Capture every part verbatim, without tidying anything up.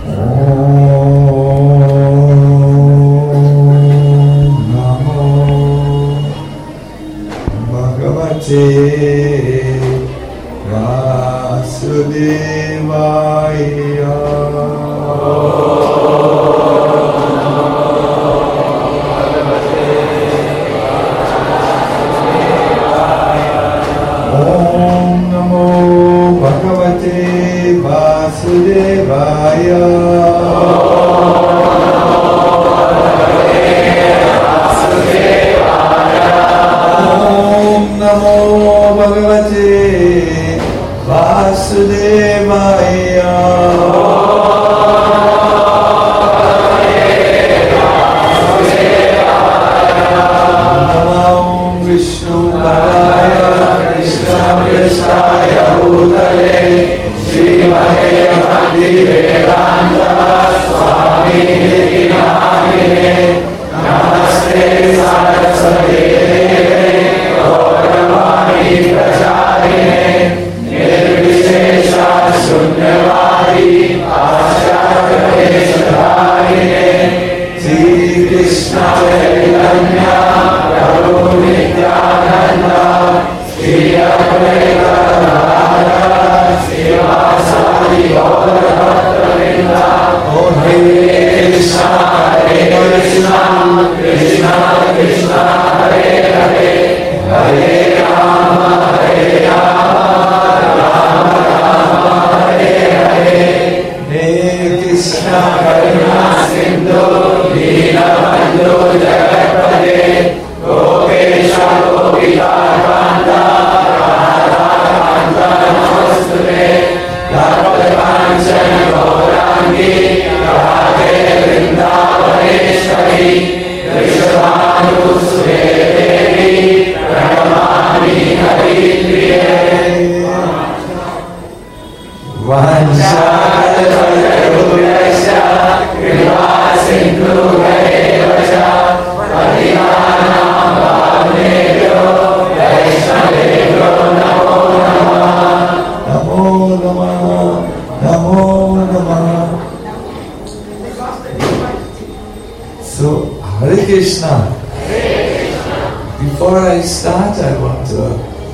Before I start, I want to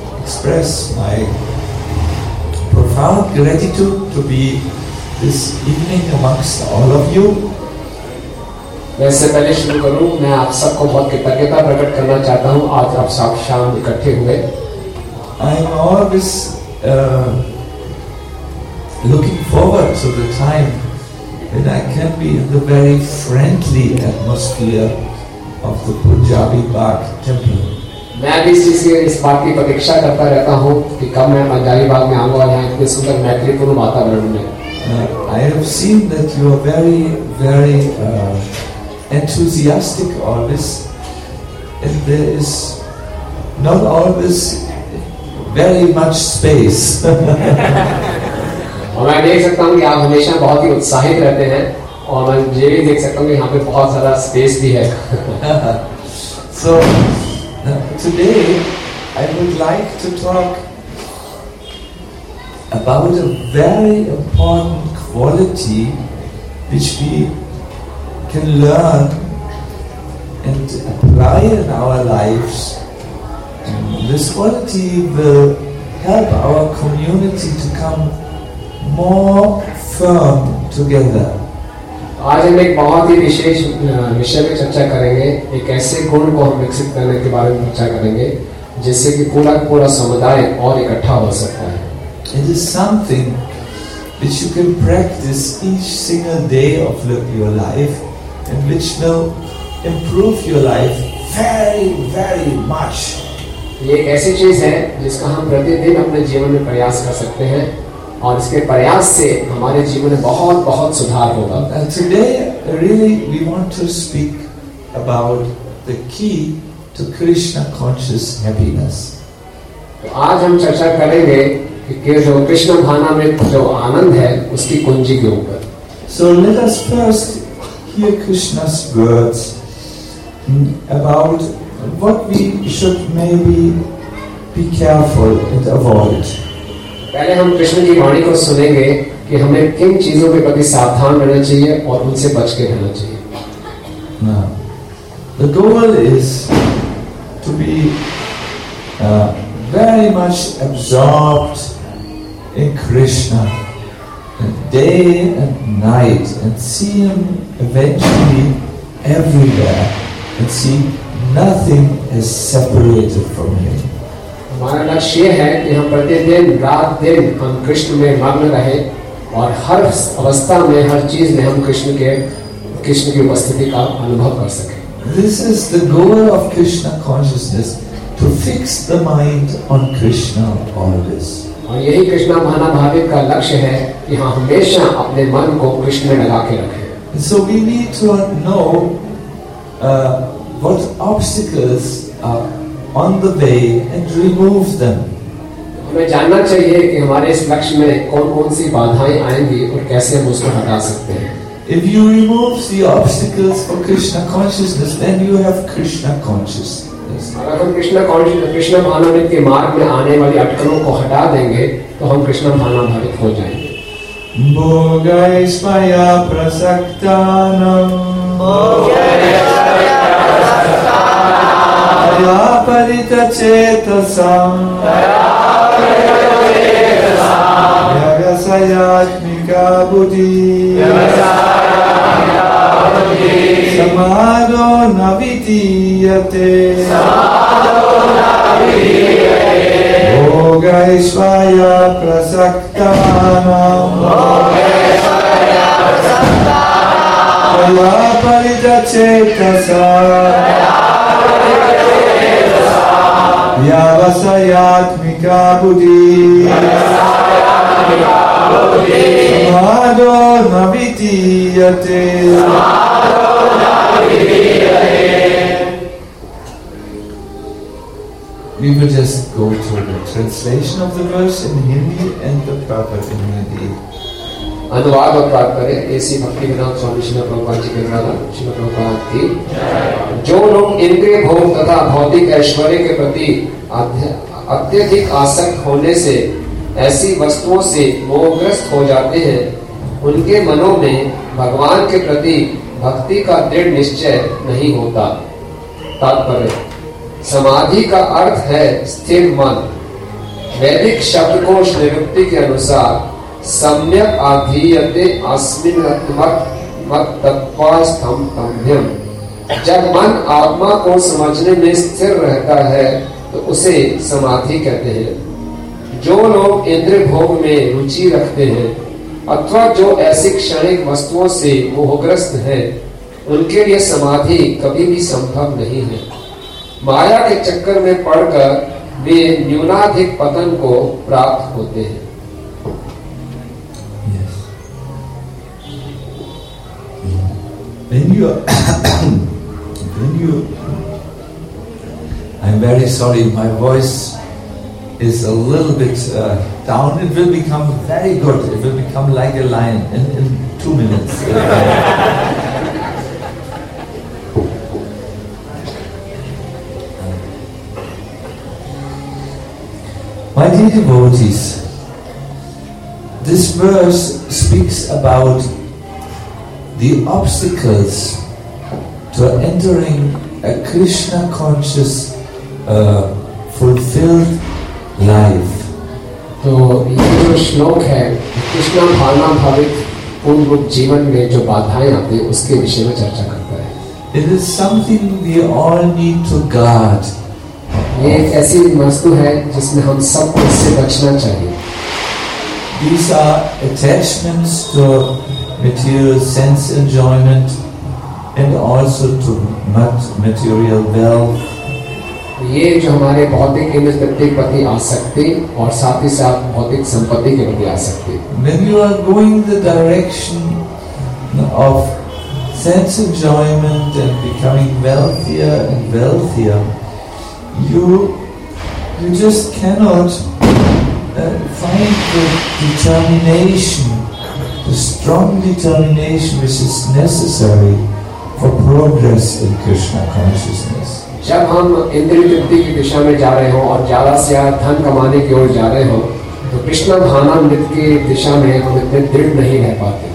express my profound gratitude to be this evening amongst all of you. वैसे पहले शुरू करूं, मैं आप सबको बहुत कृतज्ञता प्रकट करना चाहता हूं। आज आप सब शाम इकट्ठे हुए। I am always uh, looking forward to the time when I can be in the very friendly atmosphere of the Punjabi Bagh temple. मैं भी इसी से इस बात की प्रतीक्षा करता रहता हूँ कि कब मैं पंजाबी बाग में आऊँगा और यहाँ इतने सुंदर मैत्रीपूर्ण वातावरण में। I have seen that you are very, very uh, enthusiastic always, and there is not always very much space. और मैं देख सकता हूँ कि आप हमेशा बहुत ही उत्साहित रहते हैं, और मैं ये भी देख सकता हूँ कि यहाँ पे बहुत सारा स्पेस भी है। So uh, today I would like to talk about a very important quality which we can learn and apply in our lives. And this quality will help our community to come more firm together. आज हम एक बहुत ही विशेष विषय में चर्चा करेंगे। एक ऐसे गुण को हम विकसित करने के बारे में चर्चा करेंगे जिससे कि पूरा पूरा समुदाय और इकट्ठा हो सकता है। It is something which you can practice each single day of your life and which will improve your life very, very much. ये एक ऐसी चीज है जिसका हम प्रतिदिन अपने जीवन में प्रयास कर सकते हैं, और इसके प्रयास से हमारे जीवन में बहुत बहुत सुधार होगा। And today, really, we want to speak about the key to Krishna conscious happiness. तो आज हम चर्चा करेंगे कि जो कृष्ण भावना में जो आनंद है उसकी कुंजी के ऊपर। So let us first hear Krishna's words about what we should maybe be careful and avoid. पहले हम कृष्ण की वाणी को सुनेंगे कि कि हमें किन चीजों के प्रति सावधान रहना चाहिए और उनसे बच के रहना चाहिए। Now, the goal is to be uh, very much absorbed in Krishna, and day and night, and see Him eventually everywhere, and see nothing is separated from Him. हमारा लक्ष्य है कि हम प्रतिदिन रात दिन हम कृष्ण में मग्न रहे और हर अवस्था में हर चीज में हम कृष्ण के कृष्ण की उपस्थिति का अनुभव कर सकें। This is the goal of Krishna consciousness, to fix the mind on Krishna always. और यही कृष्णा भानाभावित का लक्ष्य है कि हम हमेशा अपने मन को कृष्ण में लगा के रखें। So we need to know uh, what obstacles are on the way and remove them. हमें जानना चाहिए कि हमारे इस लक्ष्य में कौन-कौन सी बाधाएं आएंगी और कैसे हम उसको हटा सकते हैं। If you remove the obstacles for Krishna consciousness, then you have Krishna consciousness. अगर हम कृष्ण कॉन्शियस कृष्ण भानाभावित के मार्ग में आने वाली अटकलों को हटा देंगे तो हम कृष्ण भानाभावित हो जाएंगे। भोगैश्वया प्रसक्तानां परितचेतसां यगसयात्मिका बुद्धि समादो न वितीयते भोगैश्वर्या प्रसक्तानां परितचेतसा यावसयात्मिका बुद्धि समादो न वितीयते। We will just go to the translation of the verse in Hindi and the Prabhupada in Hindi. अनुवाद और तात्पर्य ऐसी भक्ति विनोद स्वामी श्रील प्रभुपाद जी के द्वारा श्रील प्रभुपाद की। जो लोग इंद्रिय भोग तथा भौतिक ऐश्वर्य के प्रति अत्यधिक आसक्त होने से ऐसी वस्तुओं से मोहग्रस्त हो जाते हैं, उनके मनों में भगवान के प्रति भक्ति का दृढ़ निश्चय नहीं होता। तात्पर्य, समाधि का अर्थ है स्थिर मन। वैदिक शब्दकोश निरुक्ति के अनुसार सम्यक आधीयते अस्मिन् मत्तत्त्वास्थं तम्भ्यम्। जब मन आत्मा को समझने में स्थिर रहता है तो उसे समाधि कहते हैं। जो लोग इंद्रिय भोग में रुचि रखते हैं अथवा जो ऐसी क्षणिक वस्तुओं से मोहग्रस्त हैं, उनके लिए समाधि कभी भी संभव नहीं है। माया के चक्कर में पड़कर वे न्यूनाधिक पतन को प्राप्त होते हैं। When you, when you, I'm very sorry, my voice is a little bit uh, down. It will become very good. It will become like a lion in, in two minutes. My dear devotees, this verse speaks about the obstacles to entering a Krishna conscious, uh, fulfilled life. तो ये जो श्लोक है कृष्ण भावना भावित पूर्ण रूप जीवन में जो बाधाएं आती हैं उसके विषय में चर्चा करता है। It is something we all need to guard. ये एक ऐसी वस्तु है जिसमें हम सबको इससे बचना चाहिए। These are attachments to material sense enjoyment and also to material wealth. ये जो हमारे भौतिक इंद्रिय तृप्ति के प्रति आसक्ति और साथ ही साथ भौतिक संपत्ति के प्रति आसक्ति। When you are going the direction of sense enjoyment and becoming wealthier and wealthier, you you just cannot uh, find the determination, the strong determination which is necessary for progress in Krishna consciousness. जब हम इंद्रिय तृप्ति की दिशा में जा रहे हो और ज्यादा से ज्यादा धन कमाने की ओर जा रहे हो तो कृष्ण भावनामृत की दिशा में हम इतने दृढ़ नहीं रह पाते।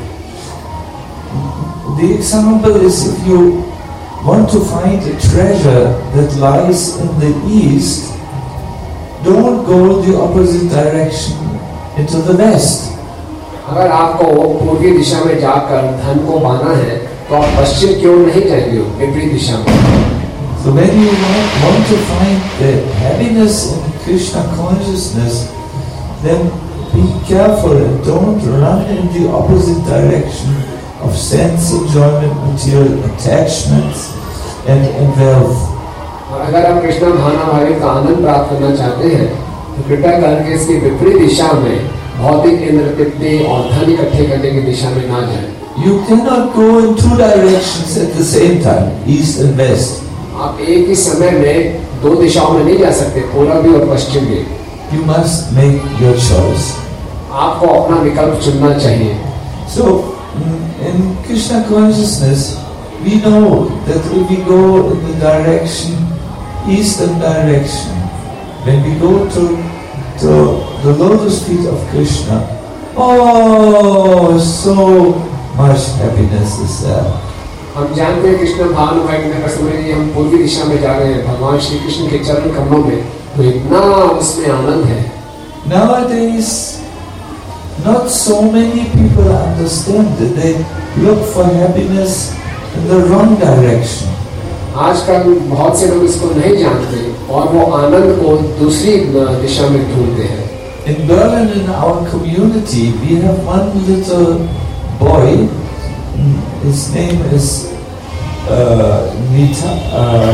The example is, if you want to find a treasure that lies in the east, don't go the opposite direction into the west. अगर आपको पूर्वी दिशा में जाकर धन को पाना है तो आप पश्चिम क्यों नहीं जाएंगे, विपरीत दिशा में। So when you want, want to find the happiness in Krishna consciousness, then be careful and don't run in the opposite direction of sense enjoyment, material attachments and, and wealth. और अगर आप कृष्ण भावनामृत का आनंद प्राप्त करना चाहते हैं तो कृपया करके इसकी विपरीत दिशा में भौतिक इंद्र तृप्ति और धन इकट्ठे करने की दिशा में ना जाएं। You cannot go in two directions at the same time, east and west. आप एक ही समय में दो दिशाओं में नहीं जा सकते, पूर्व भी और पश्चिम भी। You must make your choice. आपको अपना विकल्प चुनना चाहिए। So in Krishna consciousness, we know that if we go in the direction, eastern direction, when we go to, to the lotus feet of Krishna, oh, so much happiness is there. हम जानते हैं कृष्ण भावनामृत में समझिए हम पूर्वी दिशा में जा रहे हैं भगवान श्री कृष्ण के चरण कमलों में, तो इतना उसमें आनंद है। Nowadays, not so many people understand that they look for happiness in the wrong direction. आजकल बहुत से लोग इसको नहीं जानते और वो आनंद को दूसरी दिशा में ढूंढते हैं। In Berlin, in our community, we have one little boy. His name is uh, Nita, uh,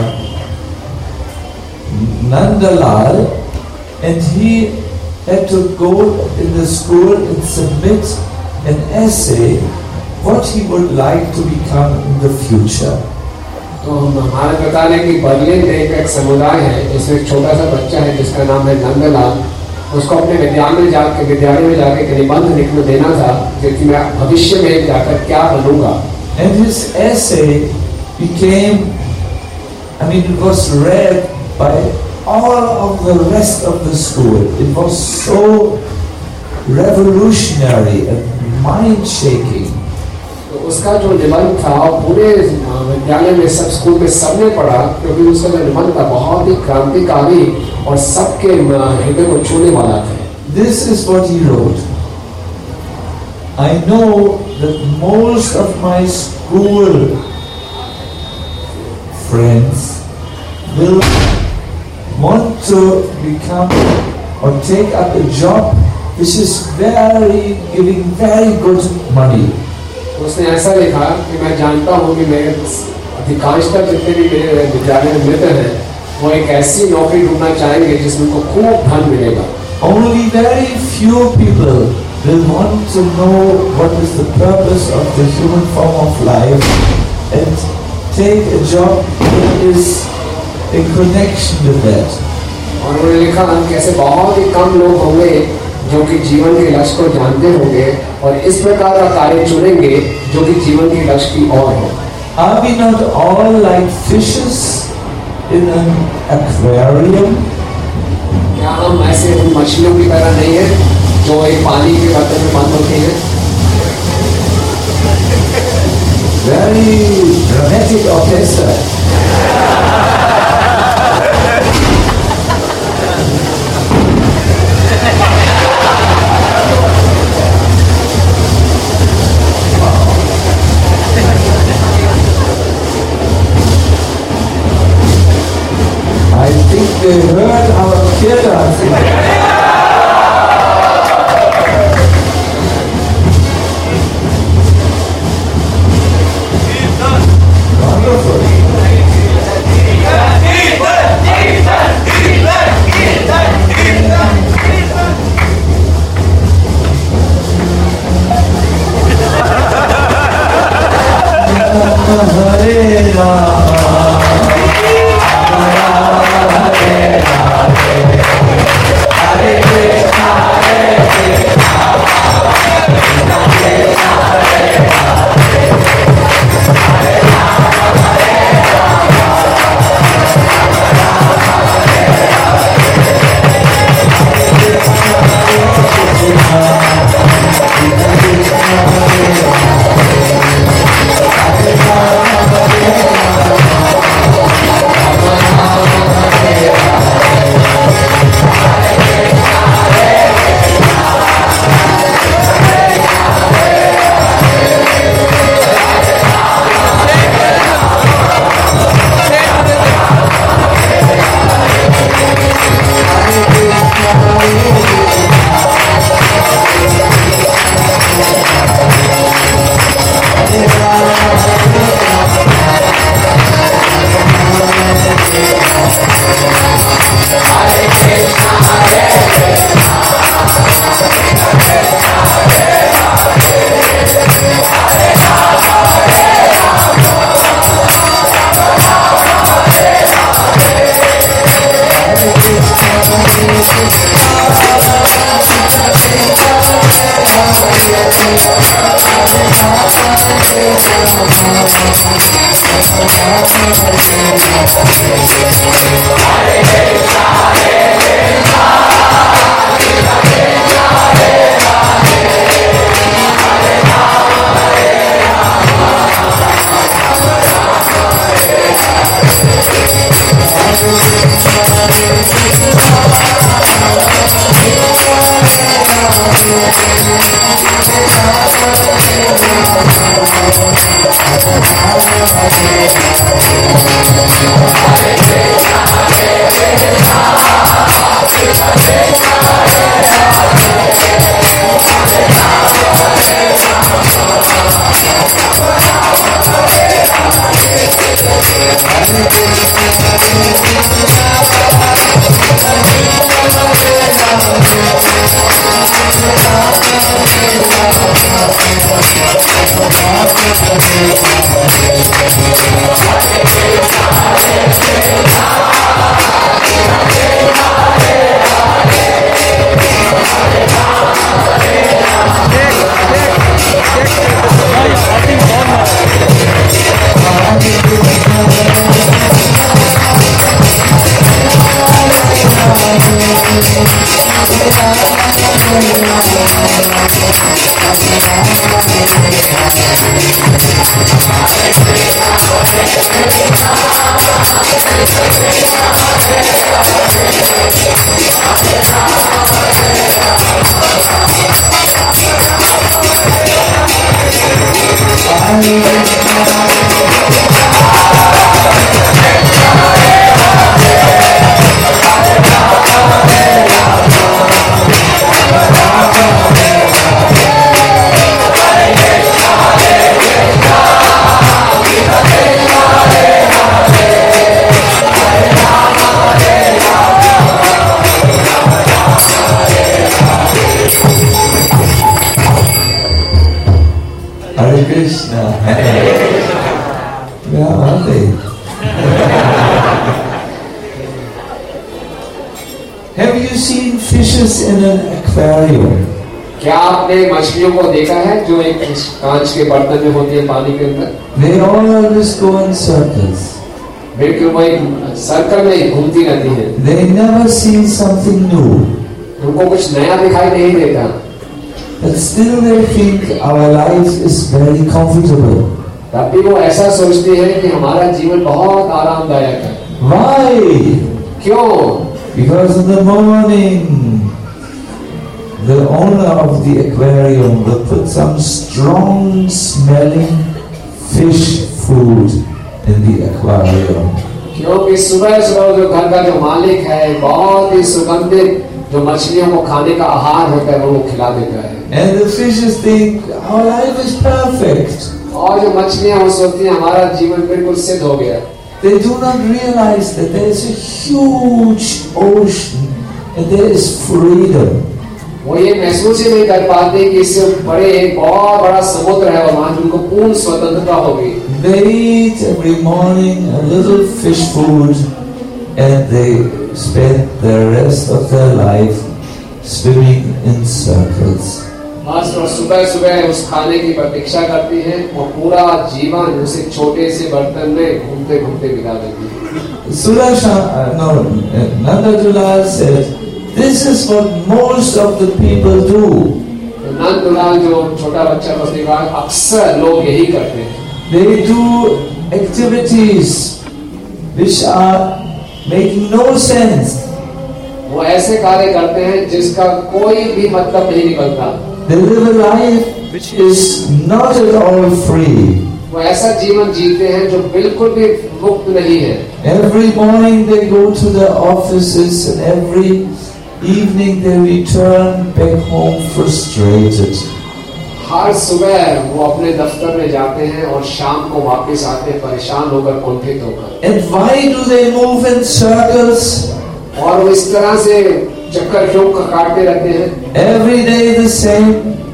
Nandalal, and he had to go in the school and submit an essay what he would like to become in the future. तो हमारे बता रहे कि Berlin में एक समुदाय है जिसमें एक छोटा सा बच्चा है जिसका नाम है नंदलाल। उसको अपने विद्यालय में जाकर विद्यालय में जाकर एक निबंध लिखने देना था कि मैं भविष्य में जाकर क्या बनूंगा। And his essay became, I mean, it was read by all of the rest of the school. It was so revolutionary and mind-shaking. तो उसका जो निबंध था पूरे विद्यालय में सब स्कूल में सबने पढ़ा क्योंकि उसका जो निबंध था बहुत ही क्रांतिकारी और सबके हृदय को छूने वाला था। This is what he wrote. I know that most of my school friends will want to become or take up a job which is very giving very good money. उसने ऐसा लिखा कि मैं जानता हूँ कि मेरे अधिकांशतः जितने भी मेरे विद्यालय में मित्र हैं वो एक ऐसी नौकरी ढूंढना चाहेंगे जिसमें उनको खूब धन मिलेगा। Only very few people will want to know what is the purpose of the human form of life and take a job that is in connection with that. और उन्होंने लिखा कि ऐसे बहुत ही कम लोग होंगे जो कि जीवन के लक्ष्य को जानते होंगे और इस प्रकार का कार्य चुनेंगे जो कि जीवन के लक्ष्य की ओर हो। Are we not all like fishes in an aquarium? क्या हम ऐसे मछलियों की तरह नहीं है जो एक पानी के बर्तन में बंद होते हैं? Very dramatic orchestra. I think they heard our kirtan. Hare Rama, Rama Hare Hare, Hare Krishna, Hare Krishna, Krishna Krishna, Hare Hare, Hare Rama, Hare Rama, Rama Rama, Hare Hare. Krishna. Where are they? Have you seen fishes in an aquarium? क्या आपने मछलियों को देखा है जो एक कांच के बर्तन में होती है पानी के अंदर? They always go in circles. बिल्कुल वो एक सर्कल में घूमती रहती हैं. They never see something new. उनको कुछ नया दिखाई नहीं देता. But still they think our life is very comfortable. तब भी वो ऐसा सोचती है कि हमारा जीवन बहुत आरामदायक है. Why? क्यों? Because in the morning, the owner of the aquarium will put some strong smelling fish food in the aquarium. क्योंकि सुबह सुबह जो घर का जो मालिक है बहुत ही सुगंधित जो मछलियों को खाने का आहार होता है वो खिला देता है. And the fishes think our life is perfect. और जो मछलियां वो सोचती हैं हमारा जीवन बिल्कुल सिद्ध हो गया. They do not realize that there is a huge ocean and there is freedom. वो ये महसूस ही नहीं कर पाते कि इससे बड़े एक बहुत बड़ा समुद्र है और वहाँ उनको पूर्ण स्वतंत्रता होगी. They eat every morning a little fish food and they spend the rest of their life swimming in circles. बस और सुबह सुबह उस खाने की प्रतीक्षा करती हैं और पूरा जीवन उस एक छोटे से बर्तन में घूमते घूमते बिता देती है. Surasha, uh, no, Nanda Dulal said, this is what most of the people do. नंद दुलाल जो छोटा बच्चा उसने कहा अक्सर लोग यही करते हैं. They do activities which are making no sense. वो ऐसे कार्य करते हैं जिसका कोई भी मतलब नहीं निकलता. They live a life which is not at all free. वो ऐसा जीवन जीते हैं जो बिल्कुल भी मुक्त नहीं है. Every morning they go to their offices and every evening they return back home frustrated. हर सुबह वो अपने दफ्तर में जाते हैं और शाम को वापस आते हैं परेशान होकर कुंठित होकर. And why do they move in circles? और वो इस तरह से चक्कर क्यों काटते रहते हैं? Every day the same.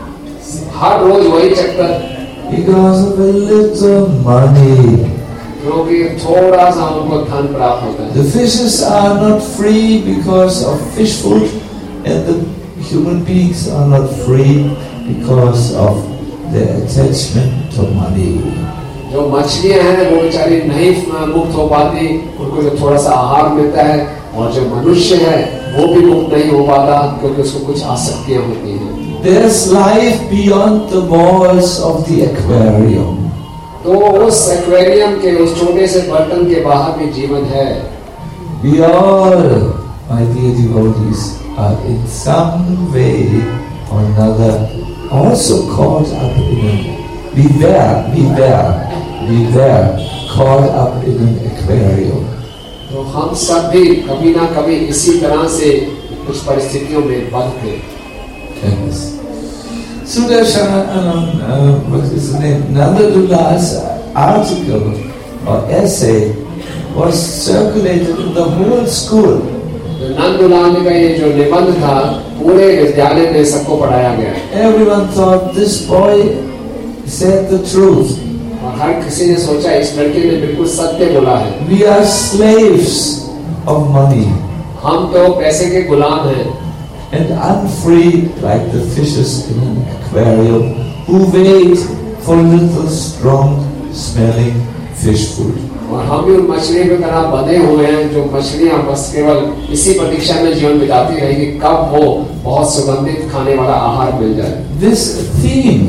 हर रोज वही चक्कर. Because of a little money. क्योंकि थोड़ा सा उनको धन प्राप्त होता है. The fishes are not free because of fish food, and the human beings are not free because of their attachment to money. जो मछलियां हैं वो बेचारी नहीं मुक्त हो पाती, उनको जो थोड़ा सा आहार मिलता है, और जो मनुष्य है वो भी मुक्त नहीं हो पाता क्योंकि उसको कुछ आसक्तियां होती हैं। There's life beyond the walls of the aquarium. तो उस एक्वेरियम के उस छोटे से बर्तन के बाहर भी जीवन है। We all, my dear devotees, are in some way or another also caught up in a, we were, we were, we were caught up in an aquarium. तो हम सब भी कभी ना कभी इसी तरह से कुछ परिस्थितियों में बंद थे। Yes. Sudarshan, uh, what is his name? Nandadula's article or essay was circulated in the whole school. नंदुलाल का ये जो निबंध था पूरे विद्यालय में सबको पढ़ाया गया। Everyone thought this boy said the truth. और हर किसी ने सोचा इस लड़के ने बिल्कुल सत्य बोला है। We are slaves of money. हम तो पैसे के गुलाम हैं। And unfree like the fishes in an aquarium who wait for little strong smelling fish food. और हम भी उन मछलियों की तरह बंधे हुए हैं जो मछलियां बस केवल इसी प्रतीक्षा में जीवन बिताती रहेगी कब वो बहुत सुगंधित खाने वाला आहार मिल जाए। This theme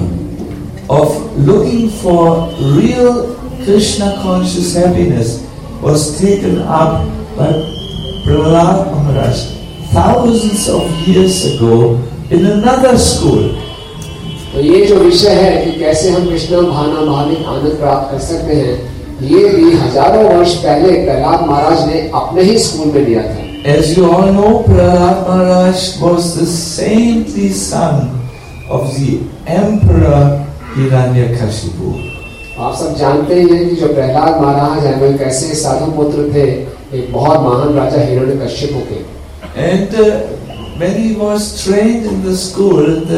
of looking for real Krishna conscious happiness was taken up by Prahlad Maharaj thousands of years ago in another school. तो ये जो विषय है कि कैसे हम कृष्ण भावना भाविक आनंद प्राप्त कर सकते हैं, ये भी हजारों वर्ष पहले प्रहलाद महाराज ने अपने ही स्कूल में दिया था। As you all know, Prahlad Maharaj was the saintly son of the Emperor Hiranyakashipu. आप सब जानते ही हैं कि जो प्रहलाद महाराज हैं वे कैसे साधु पुत्र थे एक बहुत महान राजा हिरण्यकश्यप के। And uh, when he was trained in the school, the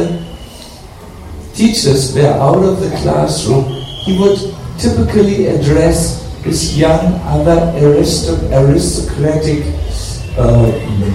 teachers were out of the classroom, he would typically address his young other aristoc aristocratic uh,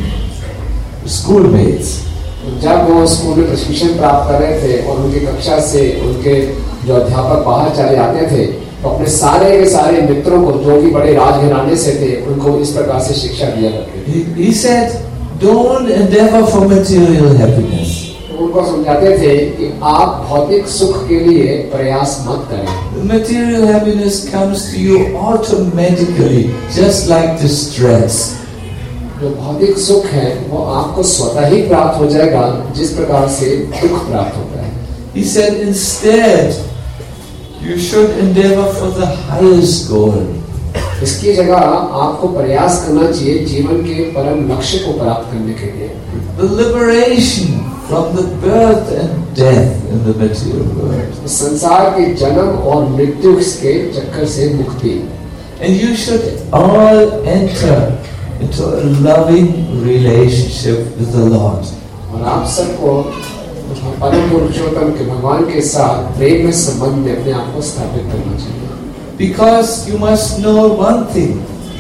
schoolmates. जब वो स्कूल में प्रशिक्षण प्राप्त कर रहे थे और उनकी कक्षा से उनके जो अध्यापक बाहर चले आते थे तो अपने सारे के सारे मित्रों को जो कि बड़े राजघराने से थे उनको इस प्रकार से शिक्षा दिया करते थे। He, he said, "Don't endeavor for material happiness." उनको समझाते थे कि आप भौतिक सुख के लिए प्रयास मत करें। The material happiness comes to you automatically, just like distress. जो भौतिक सुख है वो आपको स्वतः ही प्राप्त हो जाएगा जिस प्रकार से दुख प्राप्त होता है। He said, instead, you should endeavor for the highest goal. इसकी जगह आपको प्रयास करना चाहिए जीवन के परम लक्ष्य को प्राप्त करने के लिए। The liberation from the birth and death in the material world. संसार के जन्म और मृत्यु के चक्कर से मुक्ति। And you should all enter into a loving relationship with the Lord. और आप सबको परम पुरुषोत्तम के भगवान के साथ प्रेम में संबंध में अपने आप को स्थापित करना चाहिए। Because you must know one thing.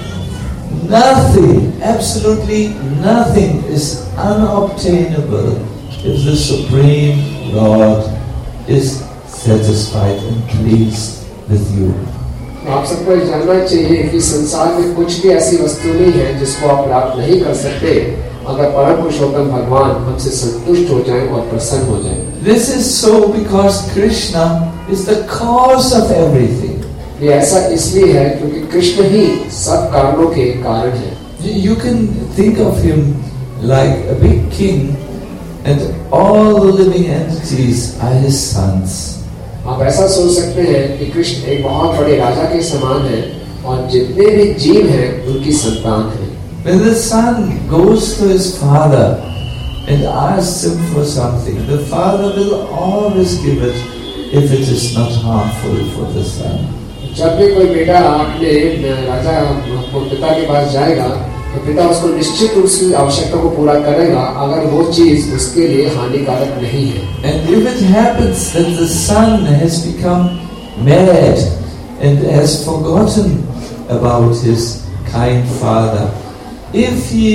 Nothing, absolutely nothing is unobtainable if the Supreme Lord is satisfied and pleased with you. आप सबको जानना चाहिए कि संसार में कुछ भी ऐसी वस्तु नहीं है जिसको आप प्राप्त नहीं कर सकते अगर परम पुरुषोत्तम भगवान हमसे संतुष्ट हो जाएं और प्रसन्न हो जाएं। This is so because Krishna is the cause of everything. ये ऐसा इसलिए है क्योंकि कृष्ण ही सब कारणों के कारण है। You can think of him like a big king, and all the living entities are his sons. आप ऐसा सोच सकते हैं कि कृष्ण एक बहुत बड़े राजा के समान है और जितने भी जीव हैं उनकी संतान हैं। When the son goes to his father and asks him for something, the father will always give it if it is not harmful for the son. जब भी कोई बेटा अपने राजा पिता के पास जाएगा तो पिता उसको निश्चित रूप से आवश्यकता को पूरा करेगा अगर वो चीज उसके लिए हानिकारक नहीं है। And if it happens that the son has become mad and has forgotten about his kind father, if he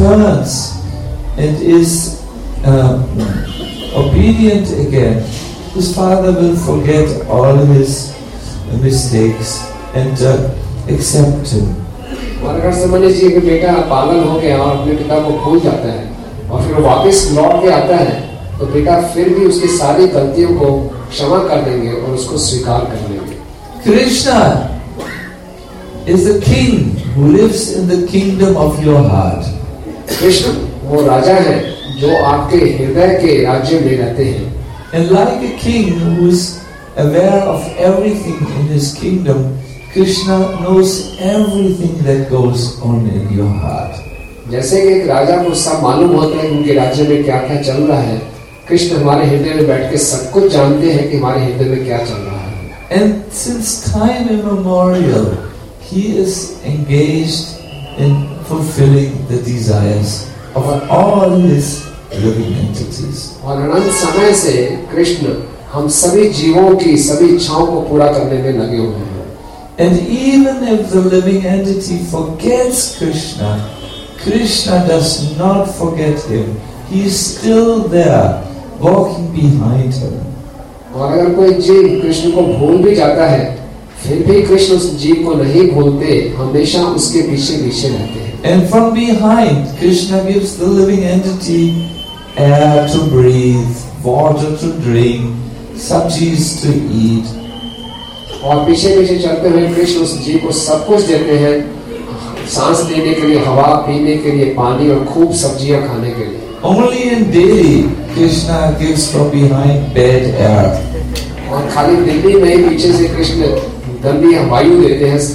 returns and is uh, obedient again, his father will forget all his mistakes and uh, accept him. और अगर समझ लीजिए कि बेटा पागल हो गया और अपने पिता को भूल जाता है और फिर वापस लौट के आता है, तो बेटा फिर भी उसकी सारी गलतियों को क्षमा कर देंगे और उसको स्वीकार कर लेंगे. Krishna is the king who lives in the kingdom of your heart. Krishna वो राजा है जो आपके हृदय के राज्य में रहते हैं. And like a king who is aware of everything in his kingdom, Krishna knows everything that goes on in your heart. जैसे कि एक राजा को सब मालूम होता है कि उनके राज्य में क्या क्या चल रहा है, कृष्ण हमारे हृदय में बैठ के सब कुछ जानते हैं कि हमारे हृदय में क्या चल रहा है. And since time immemorial, he is engaged in fulfilling the desires of all his living entities. और अनंत समय से कृष्ण हम सभी जीवों की सभी इच्छाओं को पूरा करने में लगे हुए हैं. And even if the living entity forgets Krishna, Krishna does not forget him. He is still there, walking behind him. और अगर कोई जीव कृष्ण को भूल भी जाता है, फिर भी कृष्ण उस जीव को नहीं भूलते, हमेशा उसके पीछे पीछे रहते हैं. And from behind, Krishna gives the living entity air to breathe, water to drink, sabjis to eat. और पीछे पीछे चलते हुए कृष्ण उस जीव को सब कुछ देते हैं, सांस लेने के लिए, हवा पीने के लिए, पानी और खूब सब्जियां खाने के लिए. Only in Delhi, Krishna gives from behind bad air. और खाली दिल्ली में ही पीछे से कृष्ण गंदी वायु देते हैं.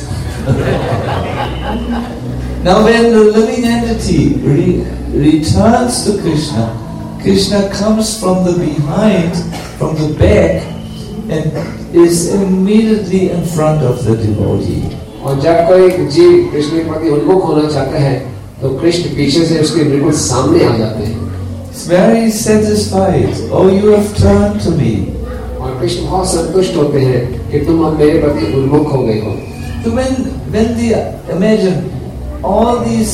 Now when the living entity re- returns to Krishna, Krishna comes from the behind, from the back, and is immediately in front of the devotee. और जब कोई जीव कृष्ण के प्रति उन्मुख होना चाहता है, तो कृष्ण पीछे से उसके बिल्कुल सामने आ जाते हैं. It's very satisfied. Oh, you have turned to me. और कृष्ण बहुत संतुष्ट होते हैं कि तुम अब मेरे प्रति उन्मुख हो गए हो. So when when the imagine all these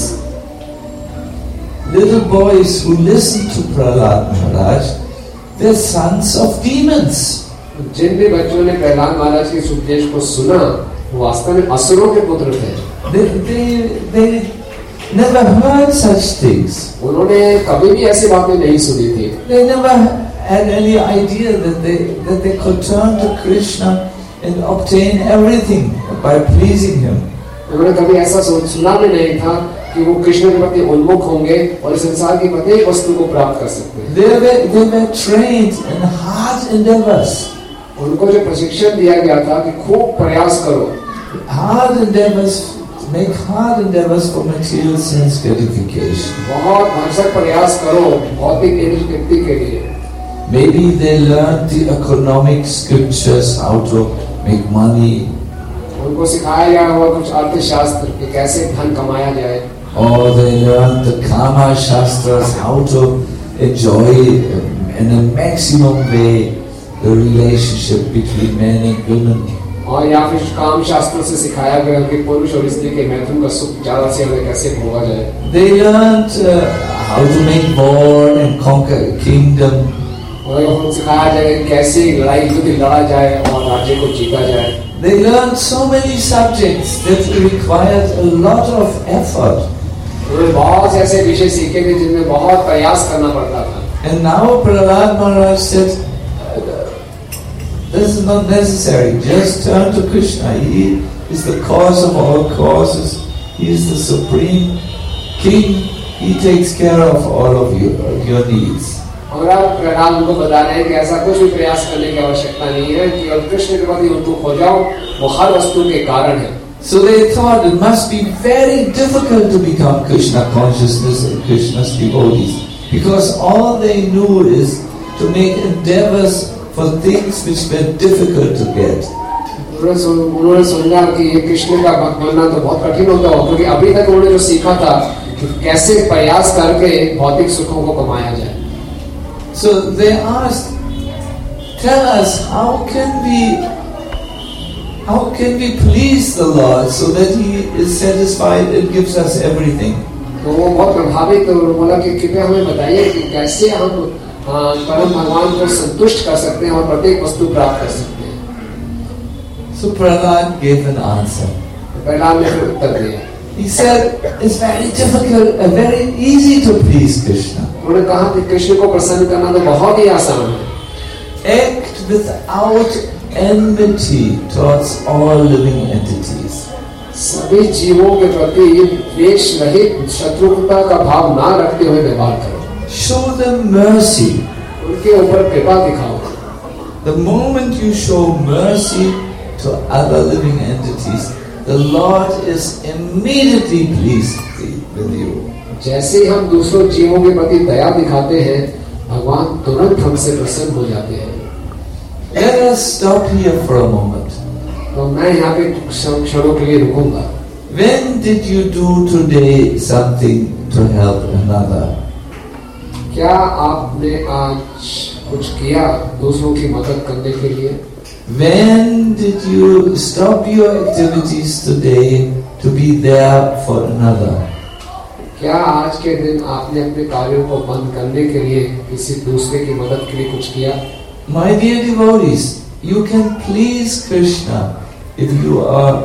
little boys who listen to Prahlad Maharaj, they're sons of demons. जिन भी बच्चों ने प्रहलाद महाराज के उपदेश को सुना, वो वास्तव में असुरों के पुत्र थे. They they they never heard such things. उन्होंने कभी भी ऐसी बातें नहीं सुनी थी. They never had any idea that they that they could turn to Krishna and obtain everything by pleasing him. उन्होंने कभी ऐसा सुना भी नहीं था कि वो कृष्ण के प्रति उन्मुख होंगे और इस संसार की प्रत्येक वस्तु को प्राप्त कर सकते हैं. They were they were trained in hard endeavors. उनको जो प्रशिक्षण दिया गया था कि खूब प्रयास करो. Hard endeavors, make hard endeavors for material sense gratification. बहुत भरसक प्रयास करो भौतिक तृप्ति के लिए. Maybe they learned the economic scriptures, how to make money. उनको सिखाया गया हुआ कुछ अर्थशास्त्र कि कैसे धन कमाया जाए. Or they learned the Kama Shastras, how to enjoy in a maximum way the relationship between men and women. और या फिर काम शास्त्रों से सिखाया गया कि पुरुष और स्त्री के मैथुन का सुख ज्यादा से ज्यादा कैसे भोगा जाए. They learned uh, how to make war and conquer a kingdom. और उनको सिखाया जाए कैसे लड़ाई युद्ध लड़ा जाए और राज्य को जीता जाए. They learned so many subjects that required a lot of effort. उन्होंने बहुत से ऐसे विषय सीखे थे जिनमें बहुत प्रयास करना पड़ता था. And now Prahlad Maharaj said, this is not necessary. Just turn to Krishna. He is the cause of all causes. He is the supreme king. He takes care of all of your, your needs. और आप प्रहलाद उनको बता रहे हैं कि ऐसा कुछ भी प्रयास करने की आवश्यकता नहीं है कि अब कृष्ण के प्रति उन्मुख हो जाओ, वो हर वस्तु के कारण है. So they thought it must be very difficult to become Krishna consciousness and Krishna's devotees, because all they knew is to make endeavors for things which were difficult to get. उन्होंने सोचा कि ये कृष्ण का भक्त बनना तो बहुत कठिन होता हो, क्योंकि अभी तक उन्होंने जो सीखा था कि कैसे प्रयास करके भौतिक सुखों को कमाया जाए. So they asked, tell us, how can we how can we please the Lord so that He is satisfied and gives us everything? तो वो बहुत प्रभावित और बोला कि कृपया हमें बताइए कि कैसे हम परम भगवान को संतुष्ट कर सकते हैं और प्रत्येक वस्तु प्राप्त कर सकते हैं। So Prahlad gave an answer. Prahlad ने फिर उत्तर दिया। He said, it's very difficult and very easy to please Krishna. उन्होंने कहा कि कृष्ण को प्रसन्न करना तो बहुत ही आसान है। Act without enmity towards all living entities. सभी जीवों के प्रति द्वेष रहित शत्रुता का भाव ना रखते हुए व्यवहार करो। Show them mercy. उनके ऊपर कृपा दिखाओ। The moment you show mercy to other living entities, the Lord is immediately pleased with you. जैसे ही हम दूसरों जीवों के प्रति दया दिखाते हैं, भगवान तुरंत हमसे प्रसन्न हो जाते हैं। Let us stop here for a moment. तो मैं यहाँ पे क्षणों के लिए रुकूंगा। When did you do today something to help another? क्या आपने आज कुछ किया दूसरों की मदद करने के लिए? When did you stop your activities today to be there for another? क्या आज के दिन आपने अपने कार्यों को बंद करने के लिए किसी दूसरे की मदद के लिए कुछ किया? My dear devotees, you can please Krishna if you are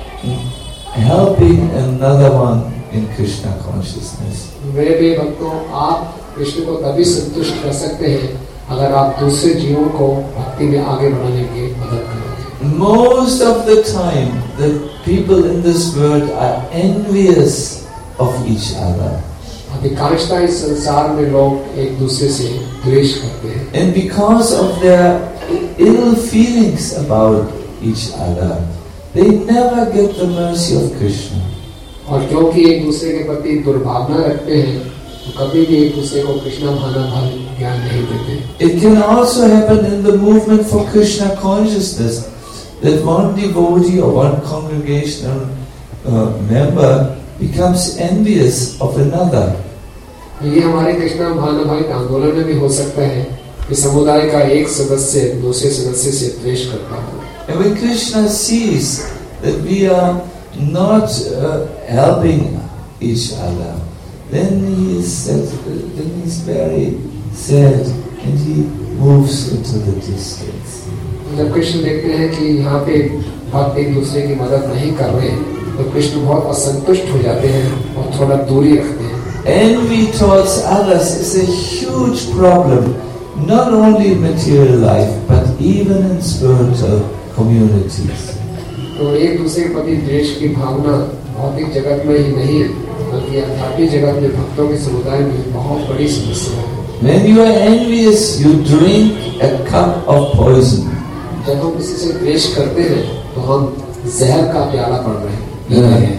helping another one in Krishna consciousness. मेरे प्रिय भक्तों, आप कृष्ण को तभी संतुष्ट कर सकते हैं अगर आप दूसरे जीवों को भक्ति में आगे बढ़ाने की मदद करें। Most of the time, the people in this world are envious of each other. अधिकांशतः इस संसार में लोग एक दूसरे से द्वेष करते हैं। And because of their ill feelings about each other, they never get the mercy of Krishna. और क्योंकि एक दूसरे के प्रति दुर्भावना रखते हैं, तो कभी भी एक दूसरे को कृष्ण भावना भाव ज्ञान नहीं देते। It can also happen in the movement for Krishna consciousness that one devotee or one congregational uh, member becomes envious of another. ये हमारे कृष्ण भावना भाव आंदोलन में भी हो सकता है कि समुदाय का एक सदस्य दूसरे सदस्य से द्वेष करता है। And when Krishna sees that we are not uh, helping each other, then he is sad, then he is very sad and he moves into the distance. जब कृष्ण देखते हैं कि यहाँ पे भक्त एक दूसरे की मदद नहीं कर रहे, तो कृष्ण बहुत असंतुष्ट हो जाते हैं और थोड़ा दूरी रखते हैं। Envy towards others is a huge problem, not only in material life, but even in spiritual communities. तो एक दूसरे के प्रति द्वेष की भावना भौतिक जगत में ही नहीं, बल्कि आध्यात्मिक जगत में भक्तों के समुदाय में बहुत बड़ी समस्या है। When you are envious, you drink a cup of poison. जब हम किसी से द्वेष करते हैं, तो हम जहर का प्याला पड़ रहे हैं।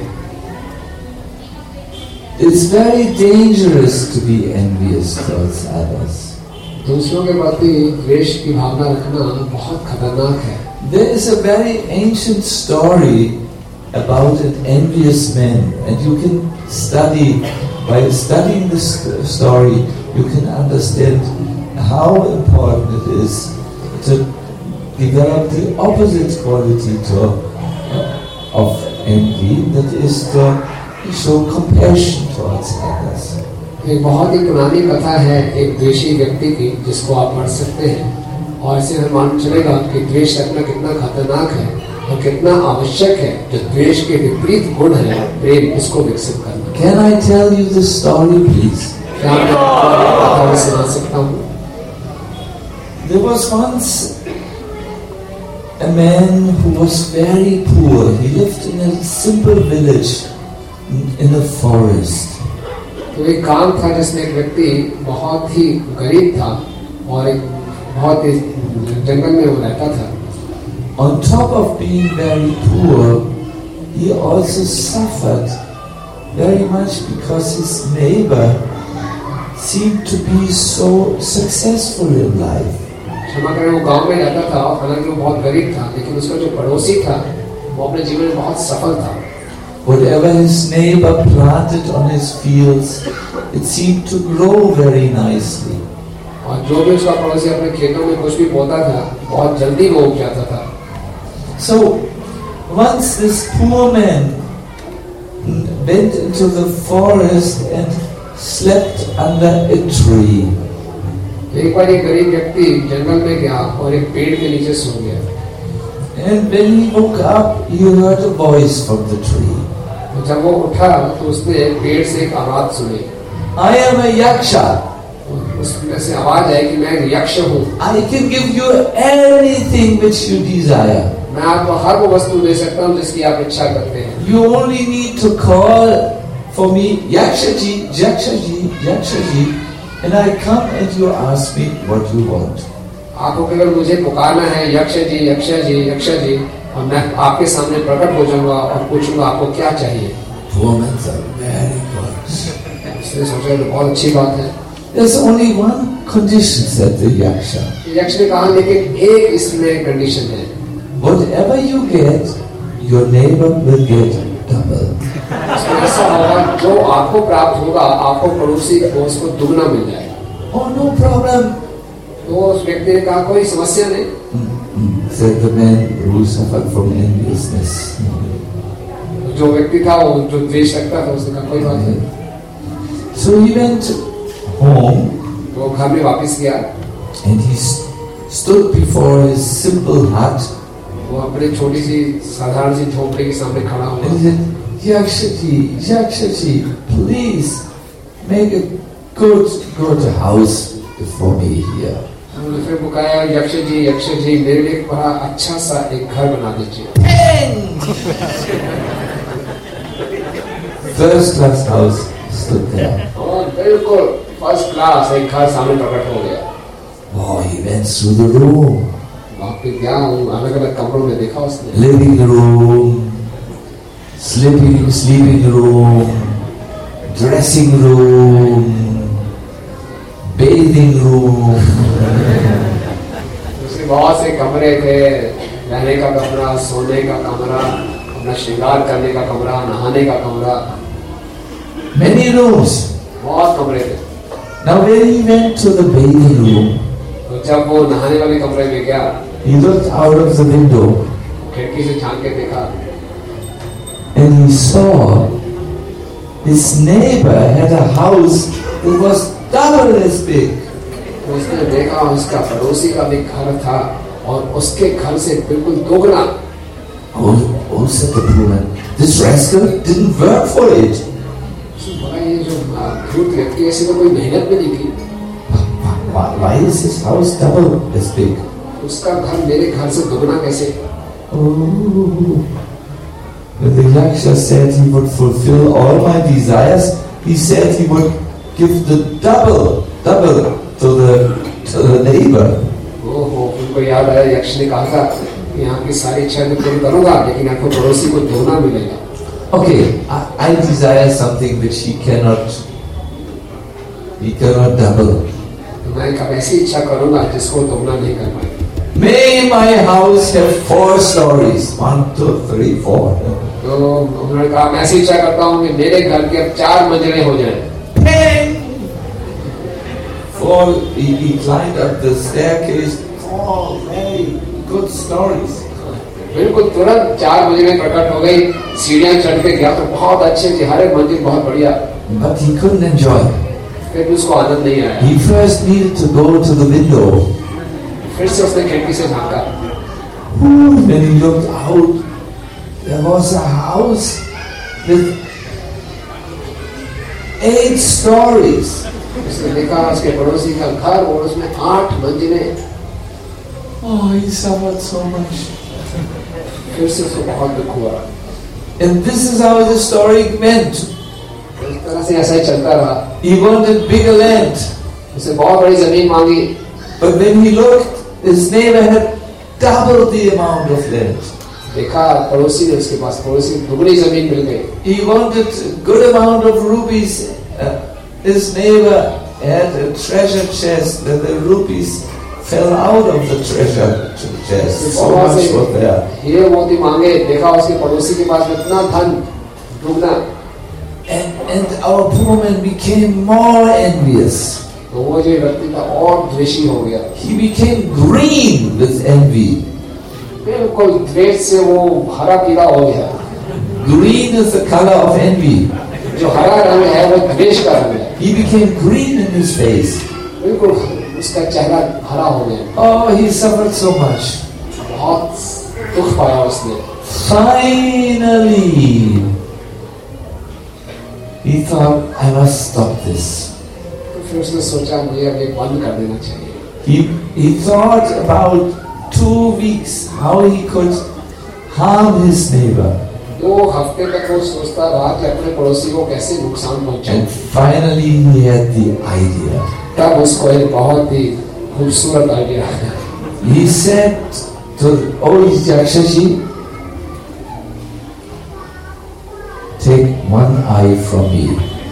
It's very dangerous to be envious towards others. दूसरों के प्रति द्वेष की भावना रखना बहुत खतरनाक है। There is a very ancient story about an envious man, and you can study, by studying this story, you can understand how important it is to develop the opposite quality to, uh, of envy, that is to show compassion towards others. एक बहुत ही पुरानी कथा है एक द्वेषी व्यक्ति की, जिसको आप पढ़ सकते हैं, और इससे हमें मालूम चलेगा कि द्वेष रखना कितना खतरनाक है और कितना आवश्यक है जो द्वेष के विपरीत गुण है प्रेम, इसको विकसित करना। Can I tell you this story, please? क्या मैं आपको कथा सुना सकता हूँ? There was once a man who was very poor. He lived in a simple village in a forest. तो एक काम था जिसमें एक व्यक्ति बहुत ही गरीब था और एक बहुत ही जंगल में वो रहता था। On top of being very poor, he also suffered very much because his neighbor seemed to be so successful in life. क्षमा करें, वो गांव में रहता था, हालांकि वो बहुत गरीब था, लेकिन उसका जो पड़ोसी था वो अपने जीवन में बहुत सफल था। Whatever his neighbor planted on his fields, it seemed to grow very nicely. और जो भी उसका पड़ोसी अपने खेतों में कुछ भी बोता था, बहुत जल्दी वो उग जाता था। So once this poor man went into the forest and slept under a tree. एक बार एक गरीब व्यक्ति जंगल में गया और एक पेड़ के नीचे सो गया. And when he woke up, he heard a voice from the tree. जब वो उठा तो उसने पेड़ से एक आवाज सुनी. I am a yaksha. उसमें से आवाज आई कि मैं एक यक्ष हूँ. I can give you anything which you desire. मैं आपको हर वो वस्तु दे सकता हूँ जिसकी आप इच्छा करते हैं. You only need to call for me, Yaksha ji, Yaksha ji, Yaksha ji, and I come and you ask me what you want. आपको केवल मुझे पुकारना है, यक्ष जी, यक्ष जी, यक्ष जी, और मैं आपके सामने प्रकट हो जाऊंगा और पूछूंगा आपको क्या चाहिए. Women are very good. इसलिए सोचा तो बहुत अच्छी बात है. There's only one condition, said the Yaksha. यक्ष ने कहा लेकिन एक इसमें कंडीशन है. Whatever you get, your neighbor will get double. ऐसा होगा जो आपको प्राप्त होगा आपको पड़ोसी को उसको दुगना मिल जाएगा. Oh, no problem. तो उस व्यक्ति ने कहा कोई समस्या नहीं. Said the man who suffered from enviousness. जो व्यक्ति था वो जो द्वेष रखता था उसने कहा कोई बात नहीं. So he went home. तो घर में वापस गया. And he stood before his simple hut. वो अपनी छोटी सी साधारण सी झोपड़ी के सामने खड़ा हुआ. And he said, Yaksha ji, Yaksha ji, please make a good, good house for me here. उन्होंने फिर पुकारा यक्ष जी, यक्ष जी, मेरे लिए बड़ा अच्छा सा एक घर बना दीजिए. First class house stood there. और बिल्कुल फर्स्ट क्लास एक घर सामने प्रकट हो गया. Oh, he went through the room. वहाँ पे गया अलग अलग कमरों में देखा उसने. Living room, sleeping sleeping room, dressing room, bathing room. उसके बहुत से कमरे थे. रहने का कमरा, सोने का कमरा, अपना श्रृंगार करने का कमरा, नहाने का कमरा. Many rooms. बहुत कमरे थे. Now when he went to the bathing room, तो जब वो नहाने वाले कमरे में गया, he looked out of the window. खिड़की से झांक के देखा. And he saw his neighbor had a house that was double as big. तो उसने देखा उसका पड़ोसी का भी घर था और उसके घर से बिल्कुल दोगुना. Oh, oh, said the woman, this rascal didn't work for it. ये जो धूर्त व्यक्ति ऐसी तो कोई मेहनत भी नहीं की. Why, why is his house double as big? उसका घर मेरे घर से दोगुना कैसे? Oh. When the Yaksha said he would fulfill all my desires, he said he would give the double, double to the to the neighbor. ओहो, उनको याद आया यक्ष ने कहा था कि यहाँ की सारी इच्छा मैं पूरी करूँगा लेकिन आपको पड़ोसी को दोगुना मिलेगा. Okay, I, I desire something which he cannot, he cannot double. तो मैं एक ऐसी इच्छा करूँगा जिसको दोगुना नहीं कर पाए. May my house have four stories. One, two, three, four. तो उन्होंने कहा मैं ऐसी इच्छा करता हूँ कि मेरे घर के अब चार मंजिलें हो जाएं. Four. He, he climbed up the staircase. Four very good stories. बिल्कुल तुरंत चार मंजिलें प्रकट हो गई. सीढ़ियां चढ़ के गया तो बहुत अच्छे थे, हर एक मंजिल बहुत बढ़िया. But he couldn't enjoy. फिर भी उसको आनंद नहीं आया. He first needed to go to the window. फिर से उसने खिड़की से झांका. When he looked out, there was a house with eight stories. उसने देखा उसके पड़ोसी का घर और उसमें आठ मंजिलें. Oh, he suffered so much. फिर से उसको बहुत दुख हुआ. And this is how the story went. इस तरह से ऐसा ही चलता रहा. He wanted bigger land. उसे बहुत बड़ी जमीन मांगी. But when he looked, his neighbor had double the amount of land. देखा पड़ोसी ने उसके पास पड़ोसी दुगनी जमीन मिल गई. He wanted a good amount of rubies. Uh, his neighbor had a treasure chest where the rupees fell out of the treasure chest. So much was there. हीरे मोती मांगे. देखा उसके पड़ोसी के पास इतना धन दुगना. And, and our poor man became more envious. तो वो जो व्यक्ति था और द्वेषी हो गया. He became green with envy. बिल्कुल द्वेष से वो हरा पीला हो गया. Green is the color of envy. जो हरा रंग है वो द्वेष का रंग है. He became green in his face. बिल्कुल उसका चेहरा हरा हो गया। Oh, he suffered so much. बहुत दुख पाया उसने। Finally, he thought, I must stop this. तो फिर उसने सोचा मुझे अब ये बंद कर देना चाहिए। He he thought about two weeks how he could harm his neighbor. दो हफ्ते तक वो सोचता रहा कि अपने पड़ोसी को कैसे नुकसान पहुंचाए। And finally, he had the idea. तब उसको एक बहुत ही खूबसूरत आइडिया आया। He said to, "Oh, Yakshaji, take one eye from me."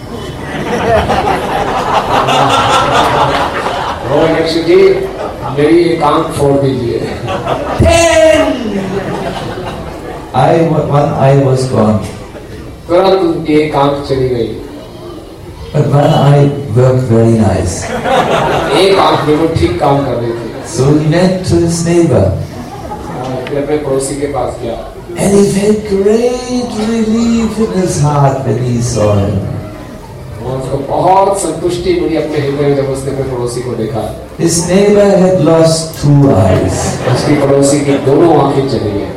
ओ यक्षी जी, मेरी एक आंख फोड़ दीजिए। Ten! I, one eye was gone. तुरंत उनकी एक आंख चली गई। But one eye worked very nice. एक आंख बिल्कुल ठीक काम कर रही थी। So he went to his neighbor. फिर अपने पड़ोसी के पास गया। And he felt great relief in his heart when he saw him. और उसको बहुत संतुष्टि मिली अपने हृदय में जब उसने अपने पड़ोसी को देखा। His neighbor had lost two eyes. उसकी पड़ोसी की दोनों आंखें चली गई।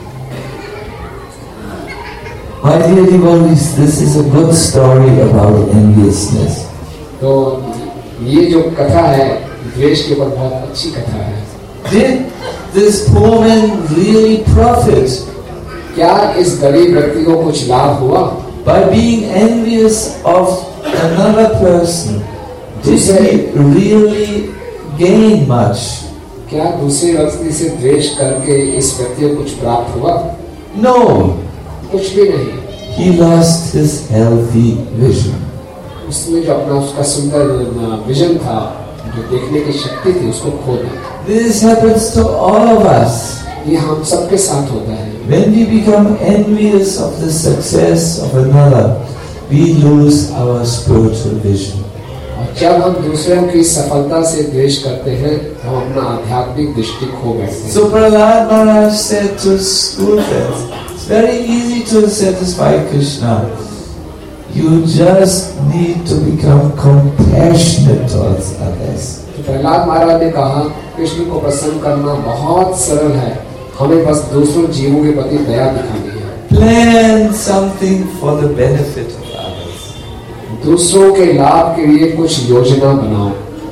My dear devotees, this is a good story about enviousness. तो ये जो कथा है द्वेष के ऊपर बहुत अच्छी कथा है। Did this poor man really profit क्या इस गरीब व्यक्ति को कुछ लाभ हुआ by being envious of another person? Did he really gain much? क्या दूसरे व्यक्ति से द्वेष करके इस व्यक्ति को कुछ प्राप्त हुआ? No. कुछ भी नहीं। He lost his healthy vision. उसने जो अपना उसका सुंदर विजन था, जो देखने की शक्ति थी, उसको खो दिया। This happens to all of us. ये हम सबके साथ होता है। When we become envious of the success of another, we lose our spiritual vision. और जब हम दूसरों की सफलता से द्वेष करते हैं, हम अपना आध्यात्मिक दृष्टि खो बैठते हैं। So Prahlad Maharaj said to his school friends, it's very easy to satisfy Krishna. You just need to become compassionate towards others. तो प्रहलाद महाराज ने कहा, कृष्ण को प्रसन्न करना बहुत सरल है, हमें बस दूसरों जीवों के प्रति दया दिखानी है। Plan something for the benefit of others. दूसरों के लाभ के लिए कुछ योजना बनाओ।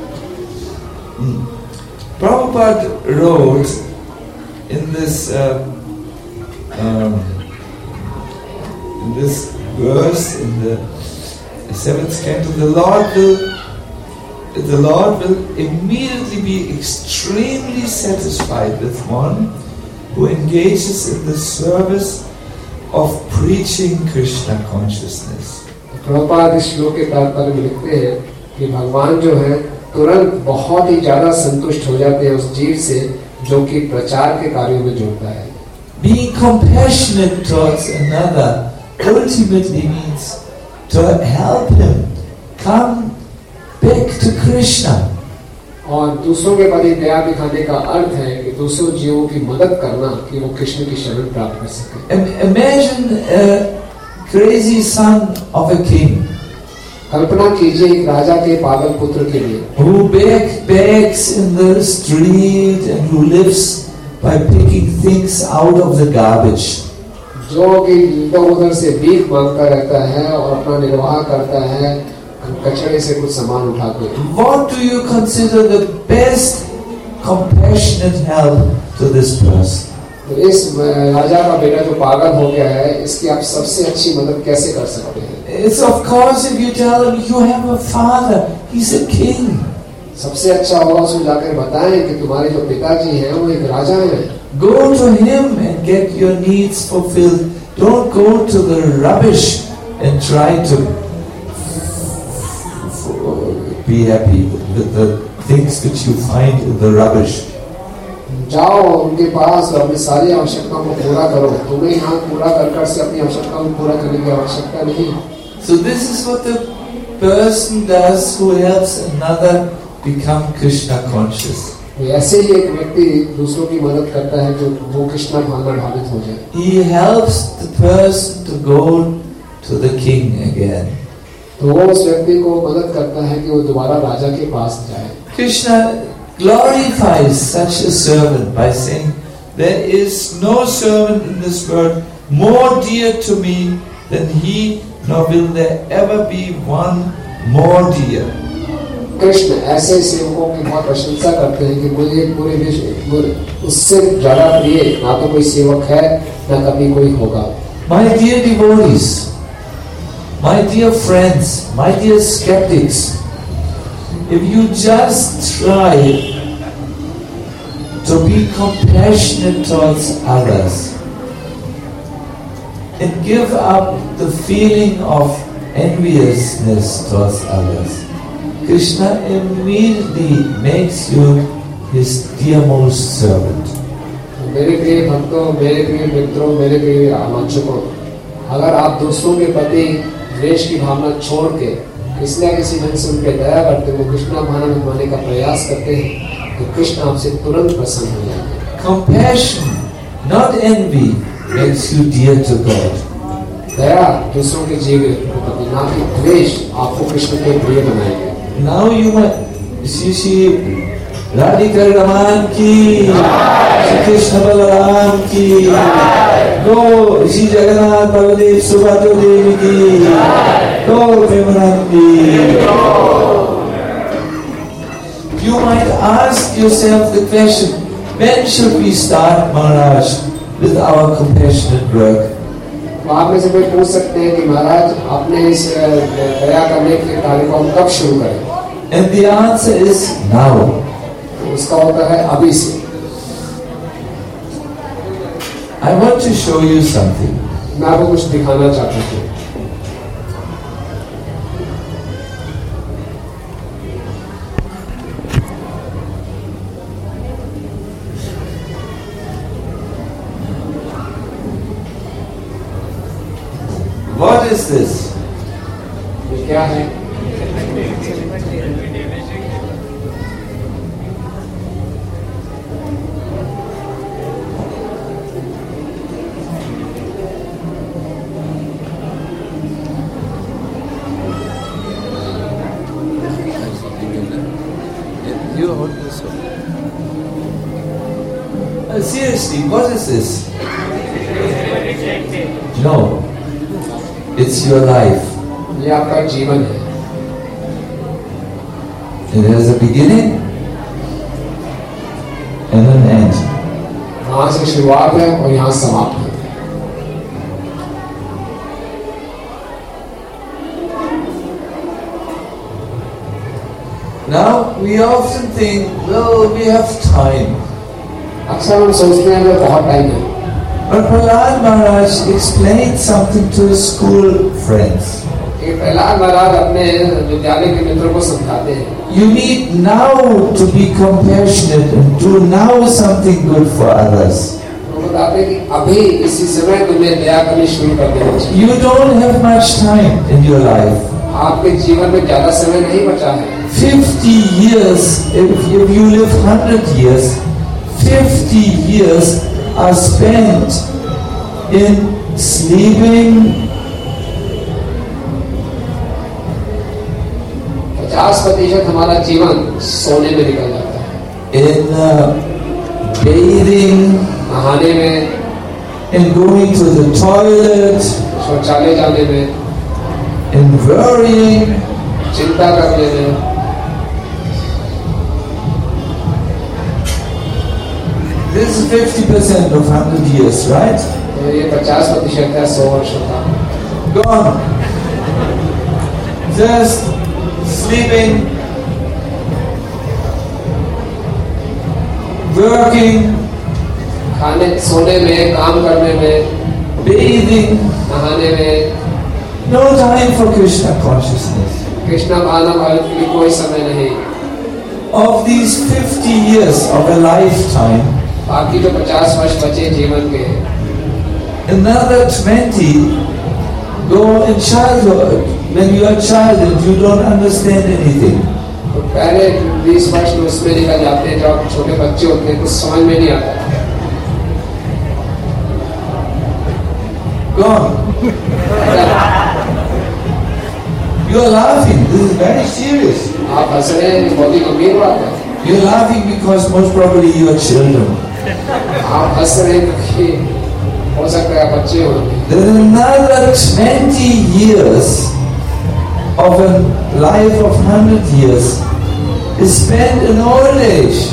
Prabhupada wrote in this uh, um, in this verse in the seventh canto, the Lord will the Lord will immediately be extremely satisfied with one who engages in the service of preaching Krishna consciousness. Prabhupada इस श्लोक के तात्पर्य में लिखते हैं कि भगवान जो है तुरंत बहुत ही ज्यादा संतुष्ट हो जाते हैं उस जीव से जो कि प्रचार के कार्यों में जुड़ता है। Being compassionate towards another ultimately means to help him come back to Krishna. और दूसरों के प्रति दया दिखाने का अर्थ है कि दूसरों जीवों की मदद करना कि वो कृष्ण की शरण प्राप्त कर सके। Imagine a crazy son of a king कल्पना कीजिए एक राजा के पागल पुत्र के लिए who beg, begs in the street and who lives by picking things out of the garbage. जो कि इधर उधर से भीख मांगता रहता है और अपना निर्वाह करता है कचरे से कुछ सामान उठाकर। What do you consider the best compassionate help to this person? तो इस राजा का बेटा जो पागल हो गया है, इसकी आप सबसे अच्छी मदद कैसे कर सकते हैं? It's of course if you tell him you have a father, he's a king. सबसे अच्छा होगा उसको जाकर बताएं कि तुम्हारे जो पिताजी हैं वो एक राजा हैं। Go to him and get your needs fulfilled. Don't go to the rubbish and try to be happy with the things which you find in the rubbish. जाओ उनके पास और अपनी सारी आवश्यकताओं को पूरा करो। तुम्हें यहाँ पूरा कर कर से अपनी आवश्यकताओं को पूरा करने की आवश्यकता नहीं। So this is what the person does who helps another become Krishna conscious. ऐसे ही एक व्यक्ति दूसरों की मदद करता है जो वो कृष्ण भावना भावित हो जाए। He helps the person to go to the king again. तो तो वो उस व्यक्ति को मदद करता है कि वो दोबारा राजा के पास जाए। Krishna glorifies such a servant by saying, there is no servant in this world more dear to me than he, nor will there ever be one more dear. Krishna ऐसे सेवकों की बहुत प्रशंसा करते हैं कि मुझे पूरे विश्व उससे ज्यादा प्रिय ना तो कोई सेवक है ना कभी कोई होगा। My dear devotees, my dear friends, my dear skeptics, if you just try to be compassionate towards others and give up the feeling of enviousness towards others, Krishna immediately makes you his dearmost servant. मेरे प्रिय भक्तों, मेरे प्रिय मित्रों, मेरे प्रिय आलोचकों, अगर आप दूसरों के प्रति द्वेष की भावना छोड़ के किसी न किसी ढंग से उन पे दया करते हो, कृष्णा भावना में बनाने का प्रयास करते हैं, तो कृष्ण आपसे तुरंत प्रसन्न हो जाते हैं। Compassion, not envy, makes you dear to God. दया दूसरों के जीवन के प्रति, ना कि द्वेष आपको कृष्ण के प्रिय बनाएगा। Now you might see, see Radhika Raman ki, Shri Krishna Balaram ki, go Shri Jagannath Baladev Subhadra Devi ki, go Premanandi. You might ask yourself the question, when should we start, Maharaj, with our compassionate work? आप में से कोई पूछ सकते हैं कि महाराज आपने इस दया करने के कार्य को हम कब शुरू करें? And the answer is now. तो उसका उत्तर है अभी से। I want to show you something. मैं आपको कुछ दिखाना चाहता हूँ। What is this? ये क्या है? You hold this one. Uh, seriously, what is this? No. It's your life. ये आपका जीवन है। It has a beginning and an end. यहाँ से शुरुआत है और यहाँ समाप्त है। Now we often think, well, we have time. अक्सर हम सोचते हैं कि बहुत टाइम है। But Prahlad Maharaj explained something to his school friends. Prahlad महाराज अपने विद्यालय के मित्रों को समझाते हैं। You need now to be compassionate and do now something good for others. वो बताते हैं कि अभी इसी समय तुम्हें दया करनी शुरू कर देना चाहिए। You don't have much time in your life. आपके जीवन में ज्यादा समय नहीं बचा है। Fifty years, if, if you live hundred years, fifty years are spent in sleeping, पचास प्रतिशत हमारा जीवन सोने में निकल जाता है। in uh, bathing, नहाने में, in going to the toilet, शौचालय जाने में, in worrying. चिंता करने में। This is fifty percent of hundred years, right? तो ये पचास प्रतिशत है सौ वर्षों का। Gone. Just sleeping, working, खाने सोने में, काम करने में, bathing. नहाने में। No time for Krishna consciousness. Krishna भावना भारत के लिए कोई समय नहीं। Of these fifty years of a lifetime, बाकी जो पचास वर्ष बचे जीवन के, another twenty go in childhood. When you are a child and you don't understand anything. तो पहले बीस वर्ष में उसमें निकल जाते हैं, जब छोटे बच्चे होते हैं कुछ समझ में नहीं आता। Gone. You are laughing. This is very serious. आप हंस रहे हैं, बहुत ही गंभीर बात है। You are laughing because most probably you are children. आप हंस रहे हैं क्योंकि हो सकता है बच्चे हो। There is another twenty years of a life of hundred years is spent in old age.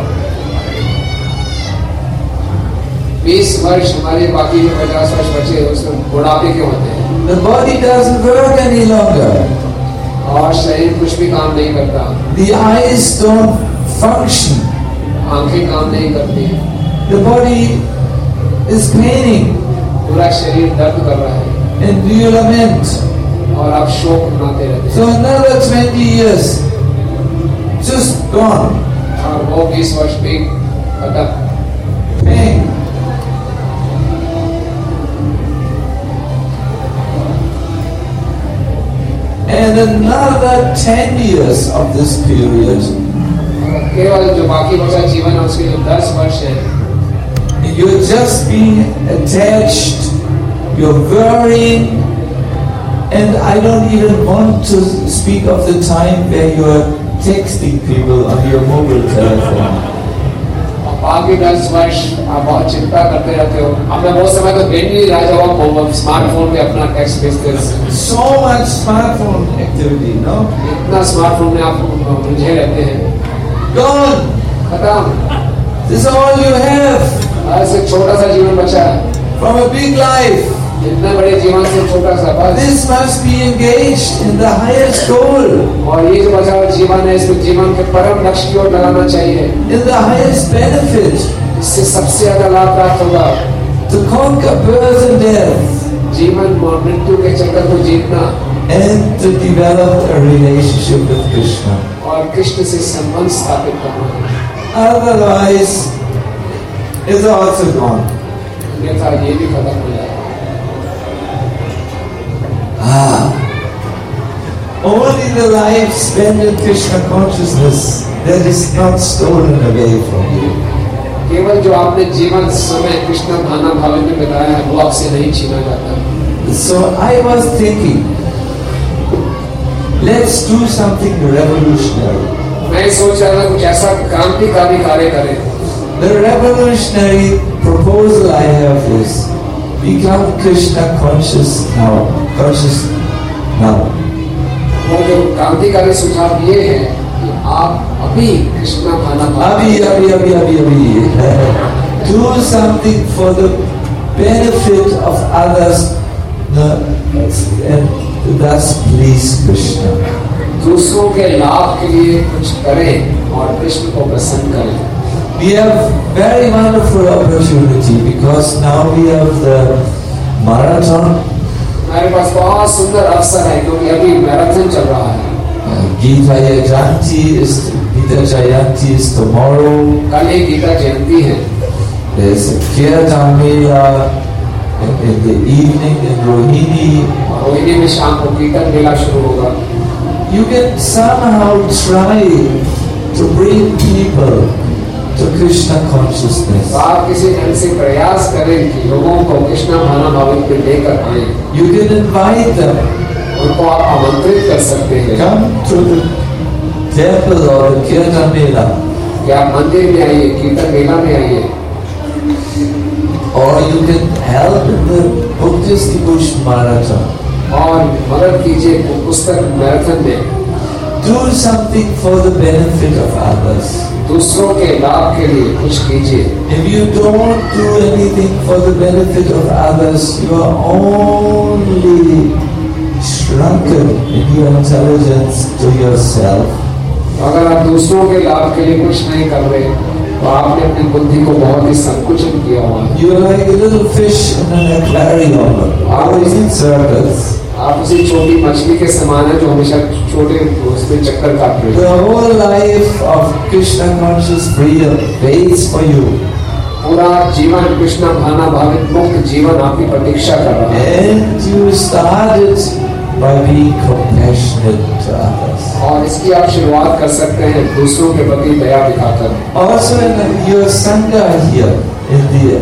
बीस वर्ष हमारे बाकी जो पचास वर्ष बचे उसमें बुढ़ापे के होते हैं। The body doesn't work any longer. और शरीर कुछ भी काम नहीं करता। The eyes don't function. आंखें काम नहीं करती। The body is paining. पूरा शरीर दर्द कर रहा है। And you lament. और आप शोक मनाते रहते हैं। So another twenty years just gone. और वो बीस वर्ष भी खत्म। Pain. And another ten years of this period. केवल जो बाकी बचा जीवन है उसके जो दस वर्ष है, you're just being attached, you're worrying, and I don't even want to speak of the time where you're texting people on your mobile telephone. बाकी दस वर्ष आप बहुत चिंता करते रहते हो। अब मैं वो समय तो दिन ही रह जाऊँ स्मार्टफोन पे अपना टेक्स्ट भेजते हैं। So much smartphone activity, no? इतना स्मार्टफोन में आप उलझे रहते हैं। Gone. खत्म। This is all you have. ऐसे छोटा सा जीवन बचा है। From a big life. इतने बड़े जीवन से छोटा सा बस। This must be engaged in the highest goal. और ये जो बचा हुआ जीवन है इसको जीवन के परम लक्ष्य की ओर लगाना चाहिए। In the highest benefit. इससे सबसे ज्यादा लाभ प्राप्त होगा। To conquer birth and death. जीवन और मृत्यु के चक्कर को जीतना। And to develop a relationship with Krishna. और कृष्ण से संबंध स्थापित करना। Otherwise, it's also gone. अन्यथा ये भी खत्म हो जाएगा। Ah, only the life spent in Krishna consciousness that is not stolen away from you. केवल जो आपने जीवन समय कृष्ण भाना भाव में बिताया है वो आपसे नहीं छीना जाता। So I was thinking, let's do something revolutionary. मैं सोच रहा था कुछ ऐसा क्रांतिकारी कार्य करें। The revolutionary proposal I have is become Krishna conscious now. Conscious now. वो जो क्रांतिकारी सुझाव ये है कि आप अभी कृष्ण भाना अभी अभी अभी अभी अभी do something for the benefit of others and thus please Krishna. दूसरों के लाभ के लिए कुछ करें और कृष्ण को प्रसन्न करें। We have very wonderful opportunity because now we have the marathon. हमारे पास बहुत सुंदर अवसर है क्योंकि अभी मैराथन चल रहा है। Gita Jayanti is Gita Jayanti is tomorrow. कल ही गीता जयंती है। There's a Kirtan Mela in the evening in Rohini. Rohini में शाम को कीर्तन मेला शुरू होगा। You can somehow try to bring people to Krishna consciousness. आप किसी ढंग से प्रयास करें कि लोगों को कृष्ण भाना भावित पे लेकर आए। You can invite them. उनको आप आमंत्रित कर सकते हैं। Come to the temple or the Kirtan Mela. कि आप मंदिर में आइए, कीर्तन मेला में आइए। Or you can help in the Buddhist devotion marathon. और मदद कीजिए पुस्तक मैराथन में। Do something for the benefit of others. दूसरों के लाभ के लिए कुछ कीजिए। If you don't do anything for the benefit of others, you are only shrunken in your intelligence to yourself. अगर आप दूसरों के लाभ के लिए कुछ नहीं कर रहे तो आपने अपनी बुद्धि को बहुत ही संकुचित किया हुआ है। You are like a little fish in an aquarium, always in circles. आप उसी छोटी मछली के समान है जो हमेशा छोटे उसमें चक्कर काट रहे हैं। The whole life of Krishna conscious freedom waits for you. पूरा जीवन कृष्ण भाना भावित मुक्त जीवन आपकी प्रतीक्षा कर रहा है। And you started by being compassionate to others. और इसकी आप शुरुआत कर सकते हैं दूसरों के प्रति दया दिखाकर। Also in your sangha here, in the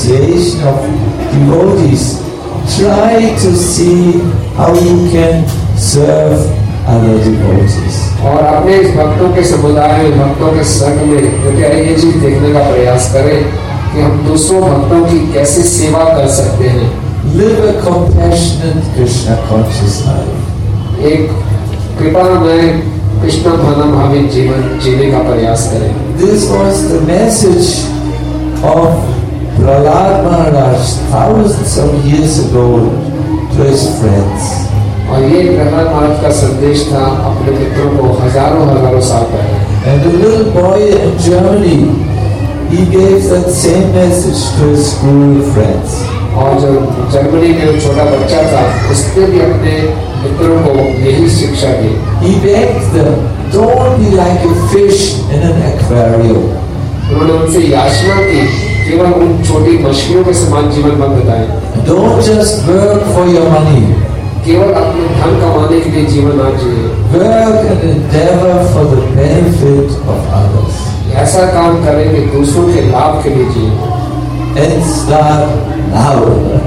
association of devotees, try to see how you can serve other devotees. और अपने इस भक्तों के समुदाय में, भक्तों के संग में कृपया ये चीज देखने का प्रयास करें कि हम दूसरों भक्तों की कैसे सेवा कर सकते हैं. Live a compassionate Krishna conscious life. एक कृपामय कृष्ण भावनाभावी जीवन जीने का प्रयास करें. This was the message of Prahlad Maharaj thousands of years ago to his friends. और ये प्रहलाद महाराज का संदेश था अपने मित्रों को हजारों हजारों साल पहले. And the little boy in Germany, he gave that same message to his school friends. और जो जर्मनी में वो छोटा बच्चा था, उसने भी अपने मित्रों को यही शिक्षा दी. He begged them, don't be like a fish in an aquarium. उन्होंने उनसे याचना की, केवल उन छोटी मछलियों के समान जीवन मत बिताएं. Don't just work for your money. केवल अपने धन कमाने के लिए जीवन ना जिए. Work and endeavor for the benefit of others. ऐसा काम करें कि दूसरों के लाभ के लिए जिए. And start now.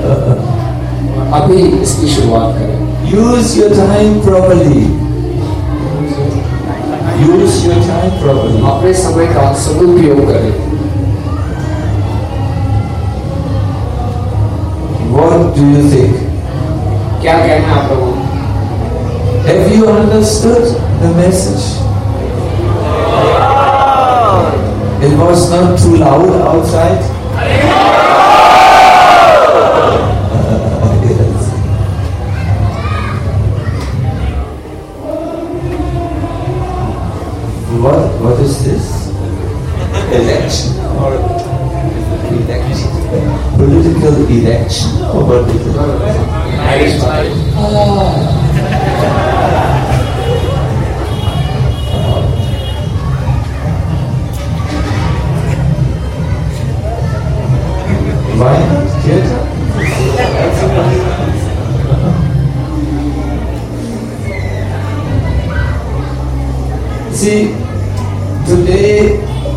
अभी इसकी शुरुआत करें. Use your time properly. Use your time properly. अपने समय का सदुपयोग करें. What do you think? क्या कहना है आप लोगों को? Have you understood the message? It was not too loud outside. Yes. What? What is this? Election or election? Political election or what is it? Why? Theater? See, today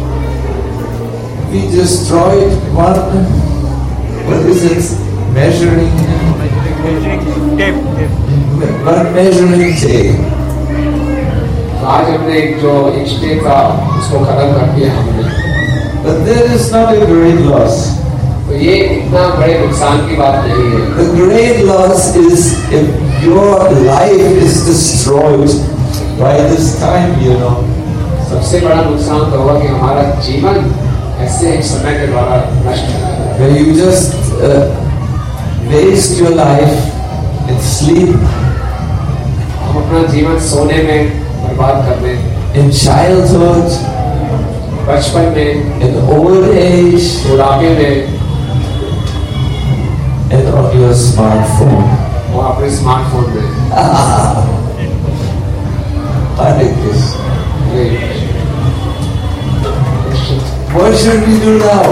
we destroyed one, what is it, measuring, tape, tape. one measuring tape. आज हमने एक जो inch था उसको खत्म कर दिया हमने. But that is not a great loss. तो ये इतना बड़े नुकसान की बात नहीं है. The great loss is if your life is destroyed by this time, you know. सबसे बड़ा नुकसान तो होगा कि हमारा जीवन ऐसे एक समय के द्वारा नष्ट हो जाए. When you just uh, waste your life in sleep, हम अपना जीवन सोने में बर्बाद कर दें. in childhood, बचपन में, in old age, बुढ़ापे में, and on your smartphone. और अपने स्मार्टफोन में. Hare Krishna. ये What should we do now?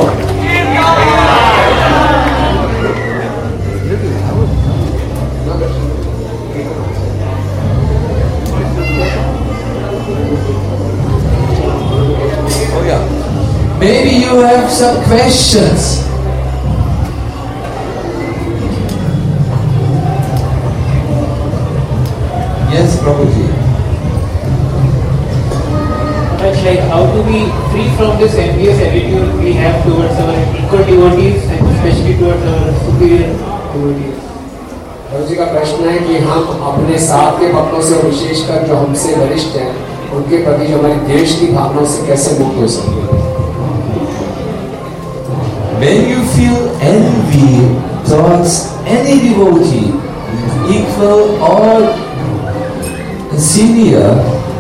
Oh yeah. Maybe you have some questions. Yes, Prabhuji. It's like how to be free from this envious attitude we have towards our equal devotees and especially towards our superior devotees. प्रभु जी का प्रश्न है कि हम अपने साथ के भक्तों से, विशेषकर जो हमसे वरिष्ठ हैं, उनके प्रति जो हमारी देश की भावनाओं से कैसे मुक्त हो सकते हैं. When you feel envy towards any devotee, equal or senior,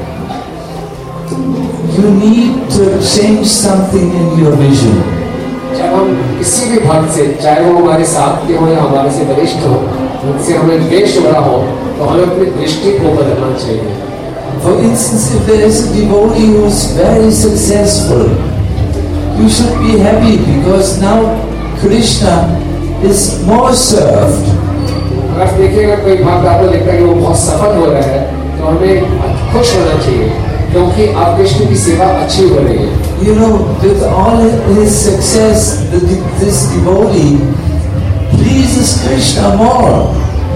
you need to change something in your vision. जब हम किसी भी भक्त से, चाहे वो हमारे साथ के हो या हमारे से वरिष्ठ हो, उनसे हमें द्वेष हो रहा हो, तो हमें अपनी दृष्टि को बदलना चाहिए. For instance, if there is a devotee who is very successful, you should be happy because now Krishna is more served. अगर देखिएगा कोई भक्त आपको देखता है कि वो बहुत सफल हो रहा है, तो हमें खुश होना चाहिए क्योंकि आप कृष्ण की सेवा अच्छी हो रही है. You know, with all his success, the, this devotee pleases Krishna more. वो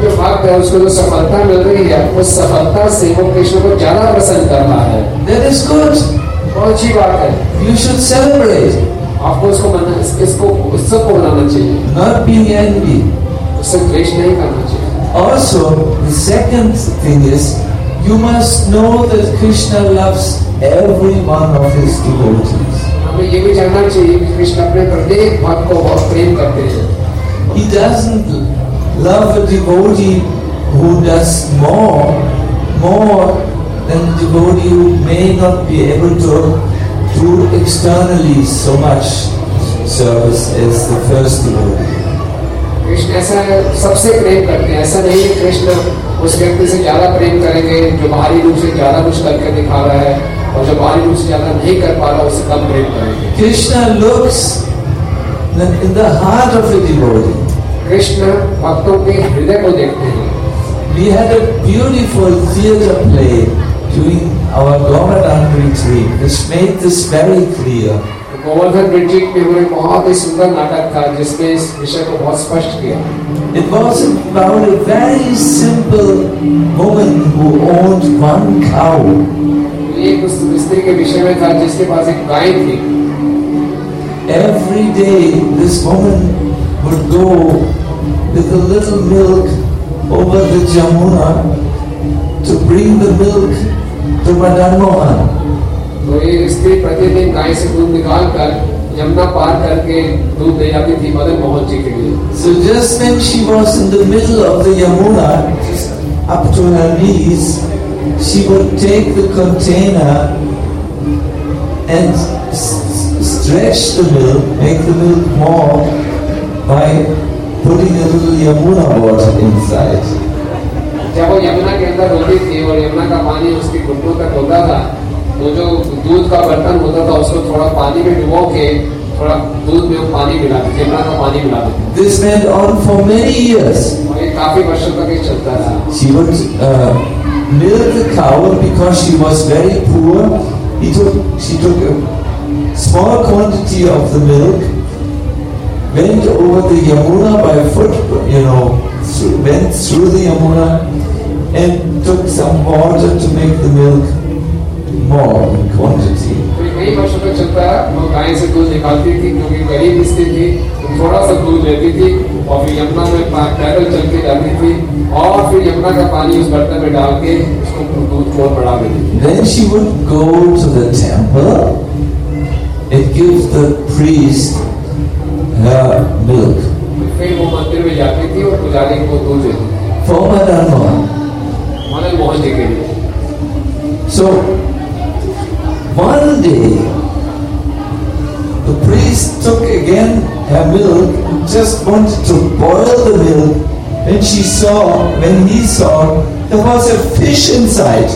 जो भक्त है उसको जो सफलता मिल रही है उस सफलता से वो कृष्ण को ज्यादा पसंद कर रहा है। That is good. बहुत अच्छी बात है। You should celebrate. आपको उसको मना इसको उत्सव को मनाना चाहिए, not being angry. उससे द्वेष नहीं करना चाहिए। Also, the second thing is, you must know that Krishna loves every one of his devotees. हमें ये भी जानना चाहिए कि कृष्ण अपने प्रत्येक भक्त को बहुत प्रेम करते हैं। He doesn't love a devotee who does more, more than a devotee who may not be able to do externally so much service as the first devotee. Krishna ऐसा सबसे प्रेम करते हैं, ऐसा नहीं है कृष्ण उस व्यक्ति से ज्यादा प्रेम करेंगे जो बाहरी रूप से ज्यादा कुछ करके दिखा रहा है और जो बाहरी रूप से ज्यादा नहीं कर पा रहा उससे कम प्रेम करेंगे। Krishna looks in the heart of a devotee. Krishna भक्तों के हृदय को देखते हैं। We had a beautiful theatre play during our Govardhan retreat, which made this very clear. Govardhan retreat में हुए बहुत ही सुंदर नाटक था जिसमें इस विषय को बहुत स्पष्ट किया। It was about a very simple woman who owned one cow. एक उस स्त्री के विषय में था जिसके पास एक गाय थी। Every day this woman would go with a little milk over the Jamuna to bring the milk to Madan Mohan. तो ये स्त्री प्रतिदिन गाय से दूध निकाल कर यमुना पार करके दूध ले जाती थी मदन मोहन जी के लिए। So just when she was in the middle of the Yamuna, up to her knees, she would take the container and stretch the milk, make the milk more by putting a little Yamuna water inside. जब वो यमुना के अंदर होती थी और यमुना का पानी उसकी घुटनों तक होता था तो जो दूध का बर्तन होता था उसको थोड़ा पानी में डुबो के थोड़ा दूध में पानी मिला देते, यमुना का पानी मिला देते। This went on for many years. और ये काफी वर्षों तक ये चलता था। She would uh, milk the cow because she was very poor. He took, she took a small quantity of the milk, went over the Yamuna by foot, you know, through, went through the Yamuna and took some water to make the milk more in quantity. कई वर्षों तक चलता है। वो गाय से दूध निकालती थी क्योंकि गरीब स्त्री थी, तो थोड़ा सा दूध लेती थी और फिर यमुना में पैदल चल के जाती थी और फिर यमुना का पानी उस बर्तन में डाल के उसको दूध को बढ़ा देती थी। Then she would go to the temple and give the priest her milk. फिर वो मंदिर में जाती थी और पुजारी को दूध देती थी। For Madan Mohan. Madan Mohan ji के लिए। So one day, the priest took again her milk, just wanted to boil the milk. When she saw, when he saw, there was a fish inside.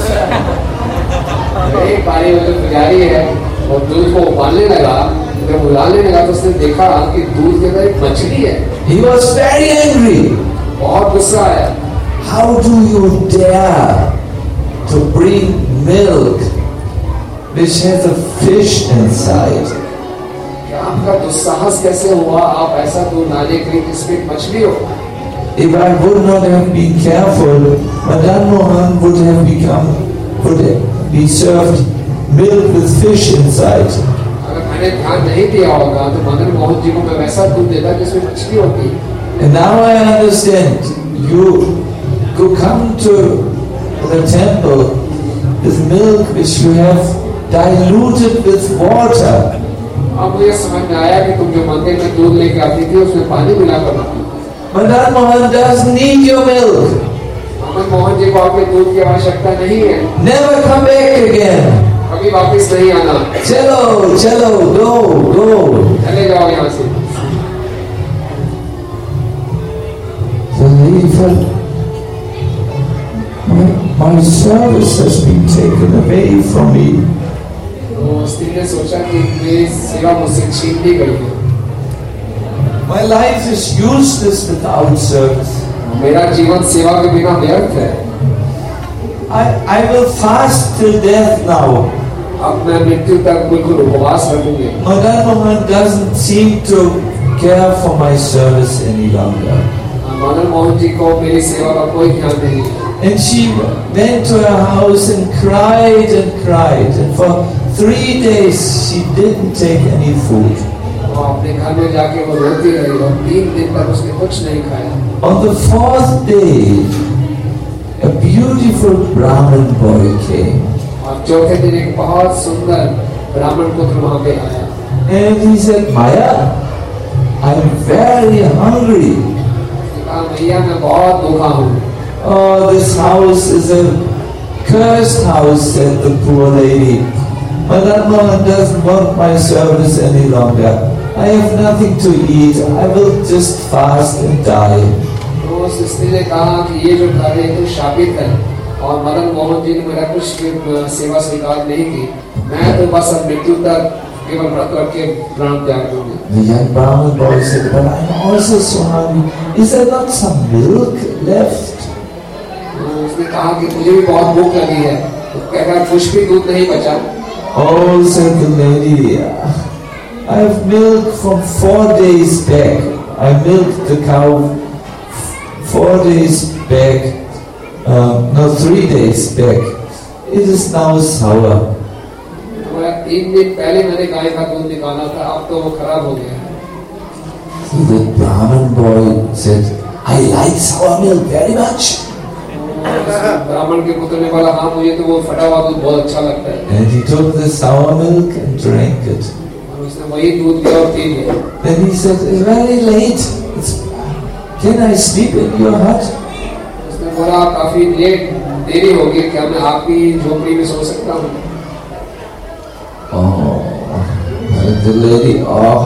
एक बारी वो जो पुजारी है वो दूध को उबालने लगा, जब उबालने लगा तो उसने देखा कि दूध के अंदर एक मछली है। He was very angry. बहुत गुस्सा आया। How do you dare to bring milk which has a fish inside? क्या आपका दुस्साहस कैसे हुआ? आप ऐसा दूध लाने के लिए जिसमें मछली हो? If I would not have been careful, Madan Mohan would have become, would be served milk with fish inside. अगर मैंने ध्यान नहीं दिया होगा तो मदन मोहन जी को मैं वैसा दूध देता जिसमें मछली होती। And now I understand. You go come to the temple with milk which you have diluted with water. अब मुझे समझ में आया कि तुम जो मंदिर में दूध लेके आती थी उसमें पानी मिलाकर लाती। Madan Mohan doesn't need your milk. Madan Mohan ji को आपके दूध की आवश्यकता नहीं है। Never come back again. कभी वापस नहीं आना। Chalo, chalo, go, go. चले जाओ यहाँ से। The lady felt, my, my service has been taken away from me. तो स्त्री ने सोचा कि मेरी सेवा मुझसे छीन ली गई है। My life is useless without service. मेरा जीवन सेवा के बिना व्यर्थ है। I, I will fast till death now. अब मैं मृत्यु तक बिल्कुल उपवास रखूंगी। Madan Mohan doesn't seem to care for my service any longer. Madan Mohan ji को मेरी सेवा का कोई ध्यान नहीं है। And she went to her house and cried and cried. And for three days she didn't take any food. वो अपने घर में जाके वो रोती रही और तीन दिन तक उसने कुछ नहीं खाया। On the fourth day, a beautiful Brahmin boy came. और चौथे दिन एक बहुत सुंदर ब्राह्मण पुत्र वहाँ पे आया। And he said, Maya, I'm very hungry. कहा भैया मैं बहुत भूखा हूँ। Oh, this house is a cursed house, said the poor lady. Madan Mohan doesn't want my service any longer. I have nothing to eat. I will just fast and die. तो उस स्त्री ने कहा कि ये जो घर है तो शापित है और मदन मोहन जी ने मेरा कुछ भी सेवा स्वीकार नहीं की। मैं तो बस अब मृत्यु तक केवल व्रत करके प्राण त्याग दूंगी। The young Brahmin boy said, but I'm also so hungry. Is there not some milk left? उसने कहा कि मुझे भी बहुत भूख लगी है। तो कहता कुछ भी दूध नहीं बचा। Oh, said the lady, I have milk from four days back. I milked the cow four days back, um, no, three days back. It is now sour. तीन दिन पहले मैंने गाय का दूध निकाला था, अब तो वो खराब हो गया। So the Brahmin boy said, I like sour milk very much. ब्राह्मण के पुत्र ने बोला हाँ मुझे तो वो फटा हुआ दूध बहुत अच्छा लगता है। And he took the sour milk and drank it. और उसने वही दूध लिया और पी लिया। Then he said, it's very late. It's, can I sleep in your hut? उसने बोला काफी लेट देरी हो गई, क्या मैं आपकी झोपड़ी में सो सकता हूँ? Oh, and the lady, oh,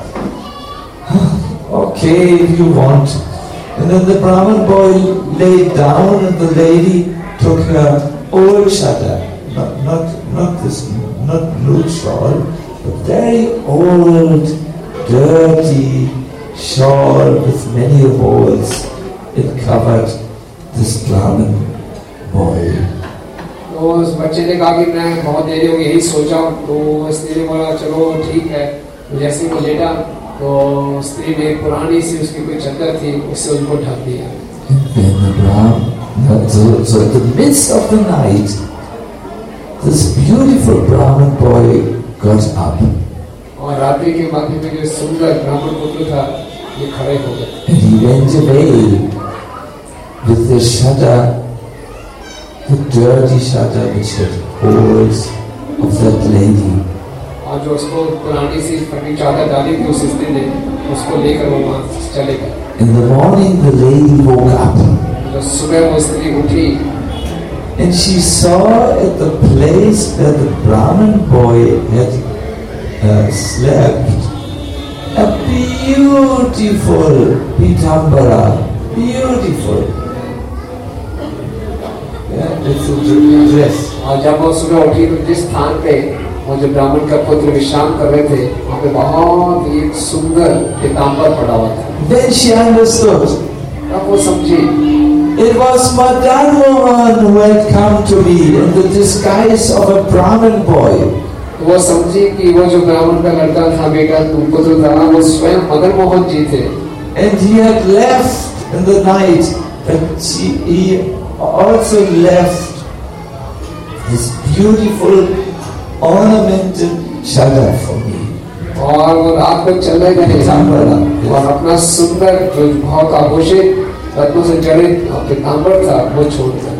okay, if you want. And then the Brahmin boy laid down, and the lady took her old chadar, not not not this, not blue shawl, but very old, dirty shawl with many holes. It covered this Brahmin boy. तो उस बच्चे ने कहा कि मैं बहुत देरी हो गई यही सोचा। तो स्त्री ने बोला चलो ठीक है। तो जैसे वो लेटा तो स्त्री ने पुरानी सी उसकी कोई चादर थी उससे उनको ढक दिया। Then the Brahmin, so, so in the midst of the night, this beautiful Brahmin boy got up. और रात्रि के मध्य में जो सुंदर ब्राह्मण पुत्र था ये खड़े हो गए। And he went away with the chadar, the dirty chadar which had holes of that lady. और जो उसको पुरानी सी फटी चादर डाली थी उस स्त्री ने उसको लेकर वो वहाँ चले गए। In the morning the lady woke up. जो सुबह वो स्त्री उठी and she saw at the place where the Brahmin boy had uh, slept a beautiful pitambara, beautiful. Yeah, it's a dress. और जब वो सुबह उठी तो जिस स्थान पे वो जो ब्राह्मण का पुत्र विश्राम कर रहे थे वहाँ पे बहुत ही एक सुंदर पीताम्बर पड़ा हुआ था। Then she understood. तब वो समझी It was Madan Mohan who had come to me in the disguise of a Brahmin boy. वो समझी कि वो जो ब्राह्मण का लड़का था बेटा पुत्र था वो स्वयं मदन मोहन जी थे। And he had left in the night, but she, he also left this beautiful ornamented chadar for me. और वो रात में चले गए और अपना सुंदर जो बहुत आभूषित रत्नों से जड़ित पीताम्बर था वो छोड़ दिया।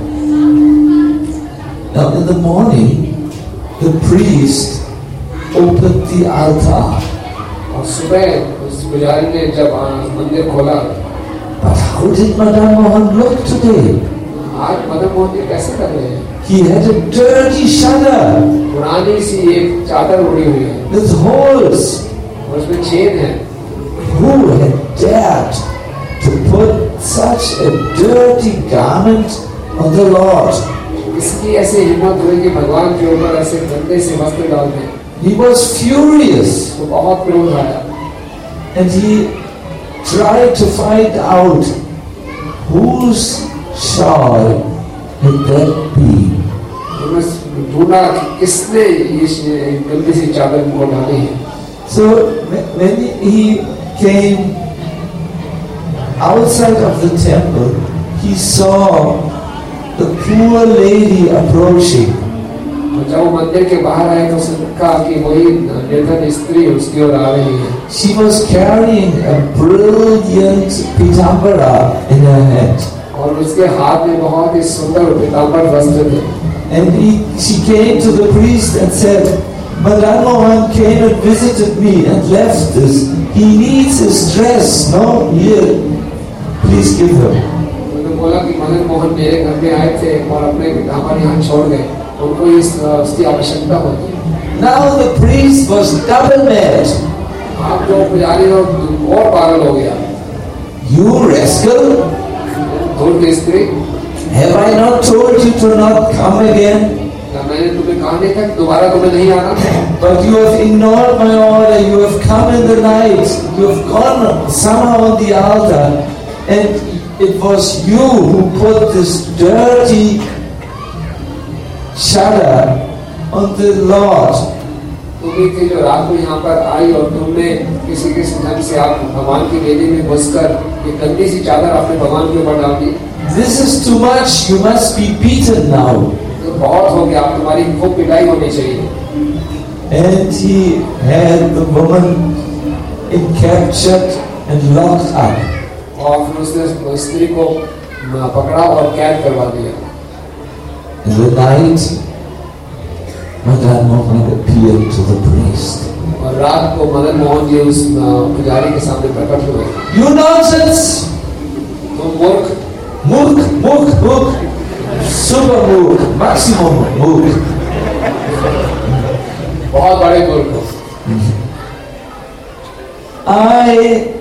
Now in the morning, the priest opened the altar. और सुबह उस पुजारी ने जब मंदिर खोला, but how did Madan Mohan look today? आज मदन मोहन जी कैसे कर रहे हैं? He had a dirty chadar. पुरानी सी एक चादर उड़ी हुई है with holes. और उसमें छेद है। Who had dared to put such a dirty garment on the Lord? इसकी ऐसी हिम्मत हुई कि भगवान के ऊपर ऐसे गंदे से वस्त्र डाल दें। He was furious. तो बहुत क्रोध आया। And he tried to find out whose shawl had that been. ढूंढा कि किसने ये गंदी सी चादर को डाली है। So when he came outside of the temple, he saw the poor lady approaching. जब वो मंदिर के बाहर आए तो उसने देखा कि वही निर्धन स्त्री उसकी ओर आ रही है. She was carrying a brilliant pitambara in her hand. और उसके हाथ में बहुत ही सुंदर पीताम्बर वस्त्र थे. And he, she came to the priest and said, Madan Mohan came and visited me and left this. He needs his dress. No, here, please give him. उन्होंने बोला कि मदन मोहन मेरे घर में आए थे और अपने पीताम्बर यहाँ छोड़ गए. उनको इस उसकी आवश्यकता होती है. Now the priest was double mad. आप जो पुजारी हो और पागल हो गया. You rascal! धूर्त स्त्री, Have I not told you to not come again? मैंने तुम्हें कहा नहीं था कि दोबारा तुम्हें नहीं आना. But you have ignored my order. You have come in the night. You have gone somehow on the altar, and it was you who put this dirty shutter on the Lord. तुम्ही थी जो रात को यहाँ पर आई और तुमने किसी किसी ढंग से आप भगवान की वेदी में घुसकर ये गंदी सी चादर आपने भगवान के ऊपर डाल दी. This is too much. You must be beaten now. तो बहुत हो गया, आप तुम्हारी खूब पिटाई होनी चाहिए. And he had the woman captured and locked up. और फिर उसने स्त्री को पकड़ा और कैद करवा दिया. In the night, Madan Mohan appeared to the priest. और रात को मदन मोहन जी उस पुजारी के सामने प्रकट हुए. You nonsense! तुम मूर्ख, मूर्ख, मूर्ख, मूर्ख, super मूर्ख, maximum मूर्ख. बहुत बड़े मूर्ख हो. I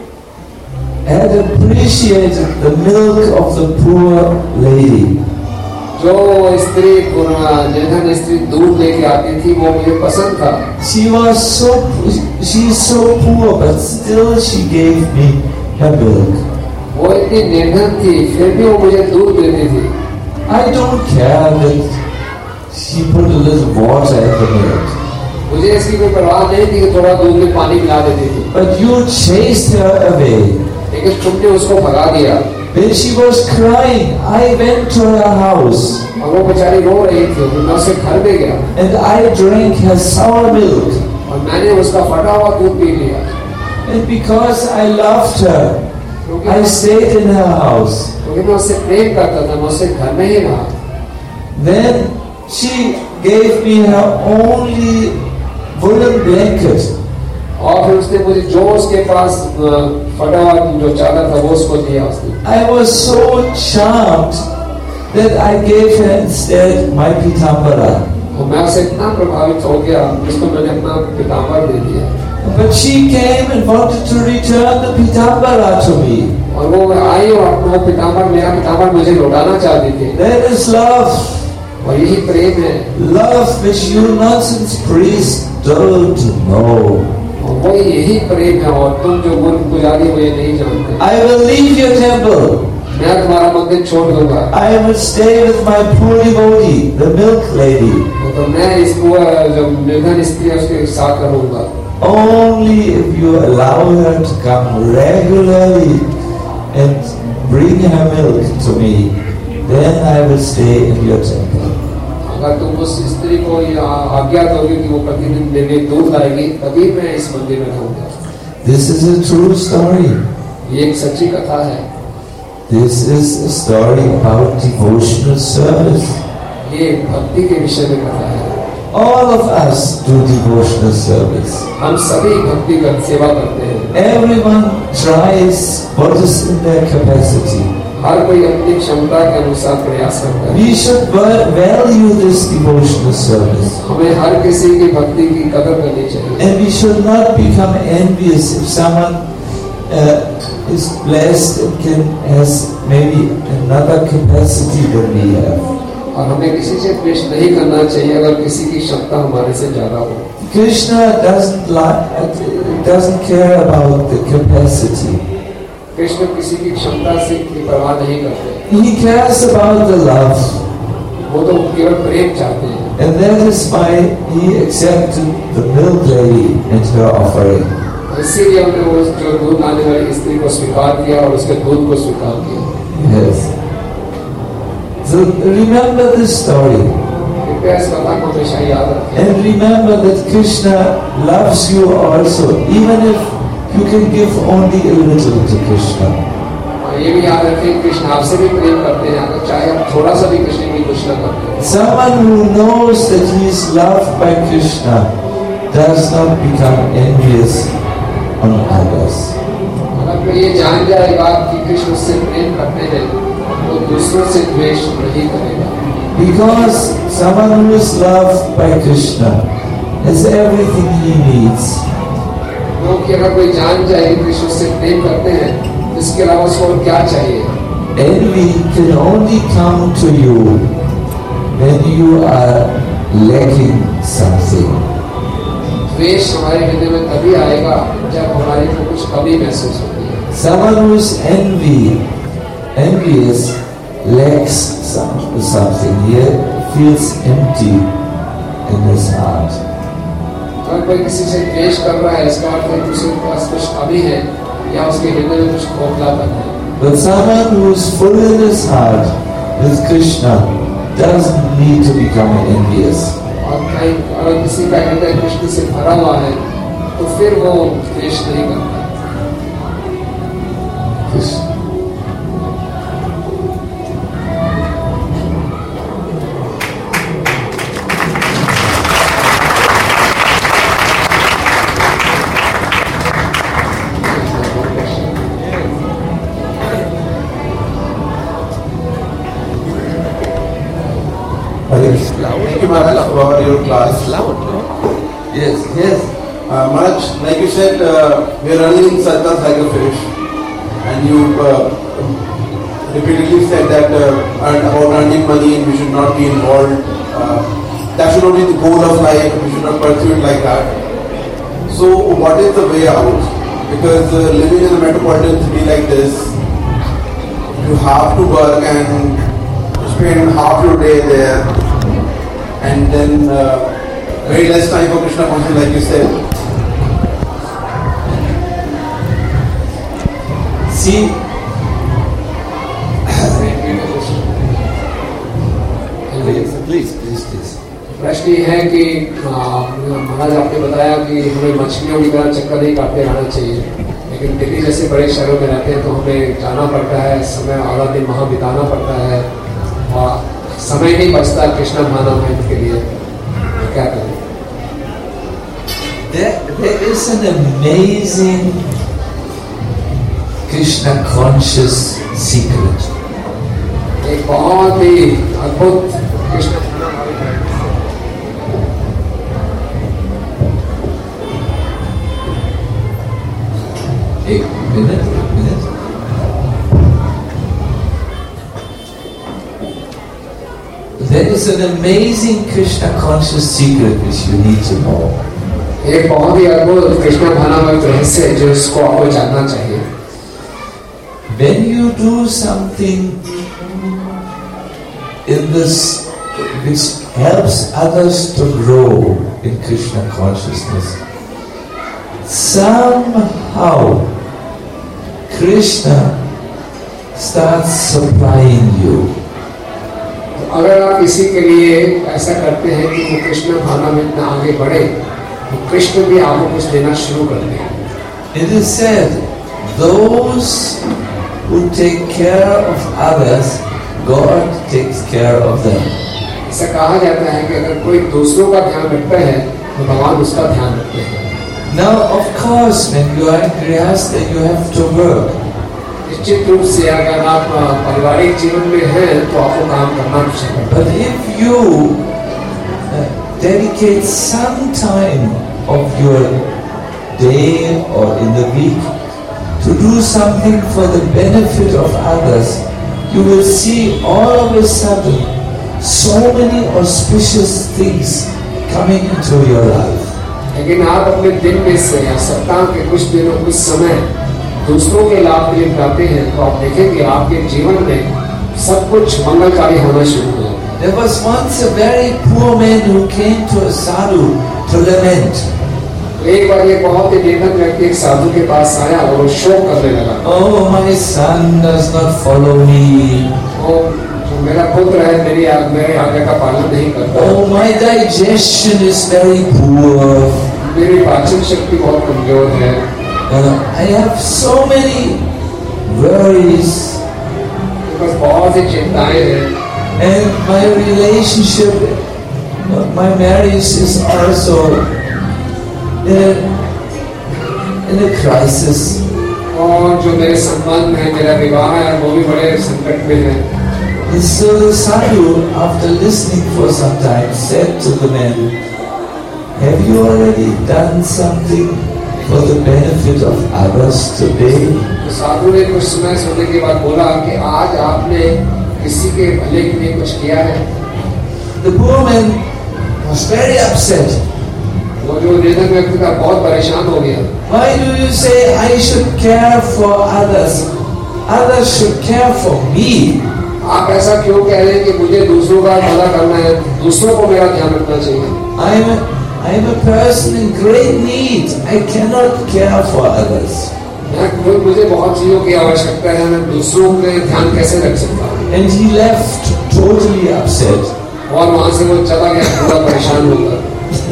had appreciated the milk of the poor lady. जो स्त्री निर्धन स्त्री दूध लेके आती थी वो मुझे पसंद था. She was so she is so poor, but still she gave me her milk. वो इतनी निर्धन थी फिर भी वो मुझे दूध देती थी. I don't care that she put a little water in the milk. मुझे इसकी कोई परवाह नहीं थी कि थोड़ा दूध में पानी मिला देती थी. But you chased her away. लेकिन तुमने उसको भगा दिया. When she was crying, I went to her house. और वो बेचारी रो रही थी, मैं उसके घर में गया. And I drank her sour milk. और मैंने उसका फटा हुआ दूध पी लिया. And because I loved her, I stayed in her house. क्योंकि मैं उससे प्रेम करता था, मैं उससे घर में ही रहा. Then she gave me her only woolen blanket. और फिर उसने मुझे जो उसके पास फटा हुआ जो चादर था वो उसको दिया उसने. I was so charmed that I gave her instead my pitambara. और मैं उससे इतना प्रभावित हो गया उसको मैंने अपना पीताम्बर दे दिया. But she came and wanted to return the pitambara to me. और वो आई और अपना पीताम्बर मेरा पीताम्बर मुझे लौटाना चाहती थी. That is love. और यही प्रेम है. Love which you nonsense priests don't know. और वो यही प्रेम है और तुम जो मूर्ख पुजारी हो ये नहीं जानते. I will leave your temple. मैं तुम्हारा मंदिर छोड़ दूंगा. I will stay with my poor devotee, the milk lady. तो मैं इस जो निर्धन स्त्री है उसके साथ रहूंगा. Only if you allow her to come regularly and bring her milk to me, then I will stay in your temple. अगर तुम उस स्त्री को आज्ञा दोगे कि वो प्रतिदिन मेरे दूध लाएगी तभी मैं इस मंदिर में रहूंगा. This is a true story. ये एक सच्ची कथा है. This is a story about devotional service. ये भक्ति के विषय में कथा है. All of us do devotional service. हम सभी भक्ति का सेवा करते हैं. Everyone tries what is in their capacity. हर कोई अपनी क्षमता के अनुसार प्रयास करता है. We should value this devotional service. हमें हर किसी की भक्ति की कदर करनी चाहिए. And we should not become envious if someone uh, is blessed and can has maybe another capacity than we have. और हमें किसी से द्वेष नहीं करना चाहिए अगर किसी की क्षमता हमारे से ज्यादा हो. Krishna doesn't like, doesn't care about the capacity. Krishna किसी की क्षमता से की परवाह नहीं करते. He cares about the love. वो तो केवल प्रेम चाहते हैं. And that is why he accepted the milk lady and her offering. इसीलिए हमने वो जो दूध लाने वाली स्त्री को स्वीकार किया और उसके दूध को स्वीकार किया। Yes. So remember this story. कृपया इस कथा को हमेशा याद रखें। And remember that Krishna loves you also, even if you can give only a little to Krishna. और ये भी याद रखें कृष्ण आपसे भी प्रेम करते हैं, अगर चाहे आप थोड़ा सा भी कृष्ण की कुछ न करते हैं। Someone who knows that he is loved by Krishna does not become envious on others. अगर कोई ये जान जाएगा कि कृष्ण उससे प्रेम करते हैं, तो दूसरों से द्वेष नहीं करेगा। Because someone who is loved by Krishna has everything he needs. क्योंकि अगर कोई जान जाए कि कृष्ण उससे प्रेम करते हैं, इसके अलावा उसको और क्या चाहिए? Envy can only come to you when you are lacking something. द्वेष हमारे हृदय में तभी आएगा जब हमारे को कुछ कमी महसूस होती है। Someone who is envy, envious, lacks some, something. He feels empty in his heart. अगर कोई किसी से द्वेष कर रहा है, इसका अर्थ है कि उसके पास कुछ कमी है या उसके हृदय में कुछ खोखलापन है। But someone who is full in his heart with Krishna doesn't need to become envious. और कहीं अगर किसी का हृदय कृष्ण से भरा हुआ है, तो फिर वो द्वेष नहीं करता। Krishna. Thank you, Maharaj, for your class. Yes, yes. Uh, Maharaj, like you said, uh, we are running in circles like a fish, and you uh, repeatedly said that uh, earn, about earning money and we should not be involved. Uh, that should not be the goal of life. We should not pursue it like that. So, what is the way out? Because uh, living in a metropolitan city like this, you have to work and spend half your day there, and then uh, very less time for Krishna consciousness, like you said. See, please, please, please. प्रश्न ये है कि महाराज आपने बताया कि हमें मछलियों की तरह चक्कर नहीं काटते रहना चाहिए, लेकिन दिल्ली जैसे बड़े शहरों में रहते हैं तो हमें जाना पड़ता है, समय आधा दिन वहाँ बिताना पड़ता है और समय नहीं बचता कृष्ण भावना के लिए। क्या करें? There, there is an amazing Krishna conscious secret. एक बहुत ही अद्भुत कृष्ण एक minute minute There is an amazing Krishna conscious secret which you need to know. एक बहुत ही अद्भुत कृष्ण भावनामय रहस्य है जो इसको आपको जानना चाहिए। When you do something in this which helps others to grow in Krishna consciousness, somehow Krishna starts supplying you. अगर आप किसी के लिए ऐसा करते हैं कि वो कृष्ण भावना में इतना आगे बढ़े, तो कृष्ण भी आपको कुछ देना शुरू करते हैं। It is said, those who take care of others, God takes care of them. ऐसा कहा जाता है कि अगर कोई दूसरों का ध्यान रखता है, तो भगवान उसका ध्यान रखते हैं। Now, of course, when you are in Grihastha, you have to work. निश्चित रूप से अगर आप पारिवारिक जीवन में हैं, तो आपको काम करना चाहिए। But if you uh, dedicate some time of your day or in the week to do something for the benefit of others, you will see all of a sudden so many auspicious things coming into your life. लेकिन आप अपने दिन में से या सप्ताह के कुछ दिनों कुछ समय दूसरों के लाभ के लिए लगाते हैं, तो आप देखेंगे आपके जीवन में सब कुछ मंगलकारी होना शुरू हो जाएगा। There was once a very poor man who came to a sadhu to lament. एक बार ये बहुत ही निर्धन व्यक्ति एक साधु के पास आया और वो शोक करने लगा। Oh, my son does not follow me. वो जो मेरा पुत्र है मेरी मेरे आज्ञा का पालन नहीं करता। Oh, my digestion is very poor. मेरी पाचन शक्ति बहुत कमजोर है। Uh, I have so many worries. बस बहुत सी चिंताएं हैं। And my relationship, my marriage is also in a, in a crisis. और जो मेरे संबंध है मेरा विवाह है वो भी बड़े संकट में है। And so the sadhu, after listening for some time, said to the man, "Have you already done something for the benefit of others today?" तो साधु ने कुछ समय सुनने के बाद बोला कि आज आपने किसी के भले के लिए कुछ किया है? The poor man was very upset. वो जो निर्धन व्यक्ति था बहुत परेशान हो गया। Why do you say I should care for others? Others should care for me. आप ऐसा क्यों कह रहे हैं कि मुझे दूसरों का भला करना है, दूसरों को मेरा ध्यान रखना चाहिए? I am a, I am a person in great need. I cannot care for others. मैं मुझे बहुत चीजों की आवश्यकता है, मैं दूसरों के ध्यान कैसे रख सकता हूँ? And he left totally upset. और वहां से वो चला गया पूरा परेशान होकर।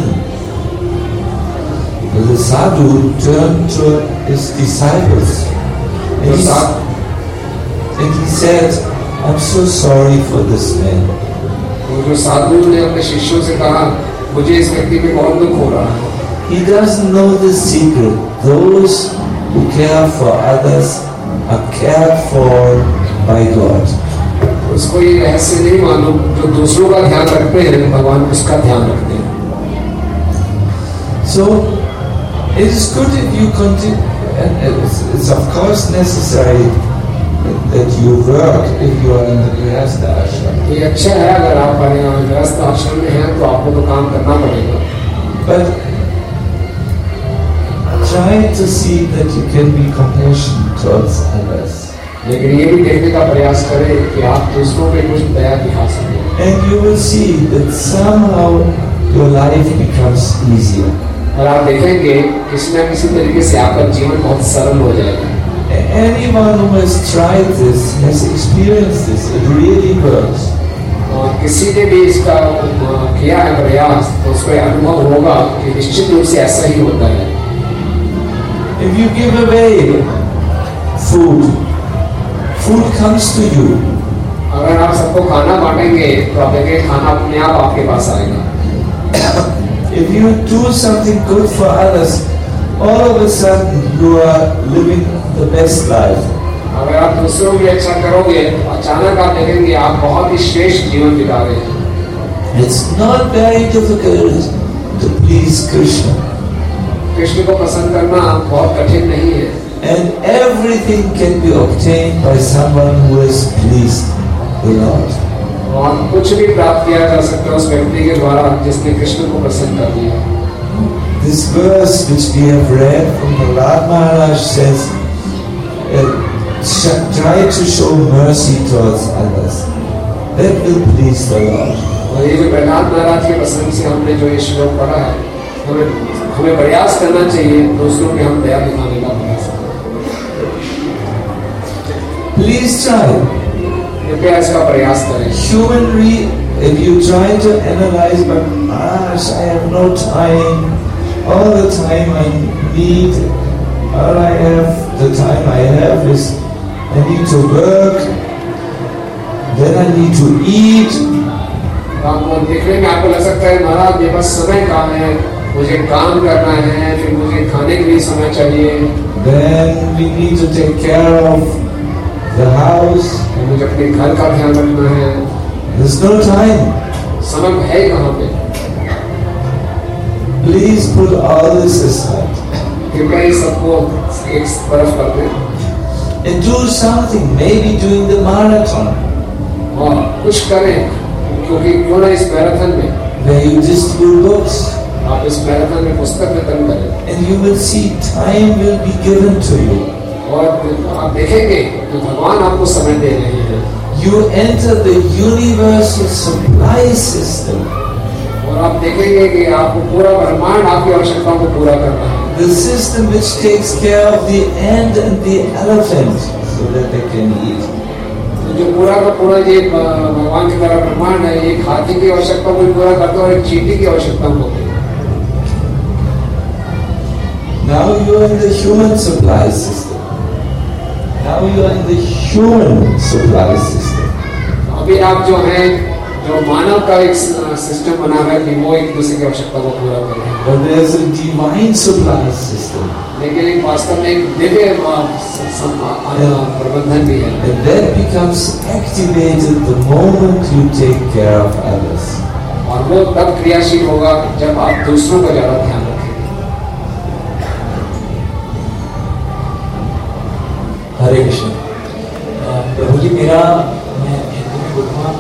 The sadhu turned to his disciples and he, and he said, "I'm so sorry for this man." वो जो साधु ने अपने शिष्यों से कहा, मुझे इस व्यक्ति पे बहुत दुख हो रहा है। He doesn't know the secret. Those who care for others are cared for by God. उसको ये रहस्य नहीं मालूम, जो दूसरों का ध्यान रखते हैं भगवान उसका ध्यान रखते हैं। So it is good if you continue, and it's, it's of course necessary that you work if you are in the Grihastha ashram. ये अच्छा है अगर आप गृहस्थ आश्रम में हैं तो आपको तो काम करना पड़ेगा। But try to see that you can be compassionate towards others. लेकिन ये भी देखने का प्रयास करें कि आप दूसरों पे कुछ दया दिखा सकें। And you will see that somehow your life becomes easier. और आप देखेंगे किसी न किसी तरीके से आपका जीवन बहुत सरल हो जाएगा। Anyone who has tried this has experienced this. It really works. और किसी ने भी इसका किया है प्रयास तो उसको अनुभव होगा कि निश्चित रूप से ऐसा ही होता है। If you give away food, food comes to you. अगर आप सबको खाना बांटेंगे तो आप देखेंगे खाना अपने आप आपके पास आएगा। If you do something good for others, all of a sudden you are living the best life. अगर आप दूसरों के अच्छा करोगे तो अचानक आप देखेंगे आप बहुत ही श्रेष्ठ जीवन बिता रहे हैं। It's not very difficult to please Krishna. Krishna को पसंद करना बहुत कठिन नहीं है। And everything can be obtained by someone who has pleased the Lord. और कुछ भी प्राप्त किया जा सकता है उस व्यक्ति के द्वारा जिसने कृष्ण को पसंद कर दिया। This verse which we have read from Prahlad Maharaj says, uh, try to show mercy towards others. That will please the Lord. और ये जो प्रहलाद महाराज के प्रसंग से हमने जो ये श्लोक पढ़ा है, हमें हमें प्रयास करना चाहिए दूसरों के हम दया दिखाने का प्रयास करें। Please try. कृपया इसका प्रयास करें। Human re if you try to analyze, but gosh, I have no time. All the time I need, all I have, the time I have is I need to work, then I need to eat. आपको देखने में आपको लग सकता है महाराज मेरे पास समय कहाँ है, मुझे काम करना है, फिर मुझे खाने के लिए समय चाहिए। Then we need to take care of the house. मुझे अपने घर का ध्यान रखना है। There's no time. समय है कहाँ पे? Please put all this aside. कृपया इस सबको एक तरफ कर दें। And do something, maybe doing the marathon. और कुछ करें, क्योंकि क्यों ना इस मैराथन में where you distribute books. आप इस मैराथन में पुस्तक वितरण करें। And you will see time will be given to you. और आप देखेंगे कि भगवान आपको समय दे रहे हैं। You enter the universal supply system. और आप देखेंगे कि आपको पूरा ब्रह्मांड आपकी आवश्यकताओं को पूरा करता है. The system which takes care of the ant and the elephant so that they can eat. जो पूरा का पूरा ये भगवान की तरह ब्रह्मांड है, एक हाथी की आवश्यकता को पूरा करता है और एक चींटी की आवश्यकता को. Now you are in the human supply system. Now you are in the human supply system. अभी आप जो हैं, जो मानव का एक सिस्टम बना है कि वो एक दूसरे की आवश्यकता को पूरा करें. But there is a divine supply system. लेकिन एक वास्तव में एक दिव्य प्रबंधन भी है. And that becomes activated the moment you take care of others. और वो तब क्रियाशील होगा जब आप दूसरों का ज्यादा ध्यान रखेंगे. हरे कृष्ण. प्रभु जी, मेरा मैं हिंदी में बोलूँगा.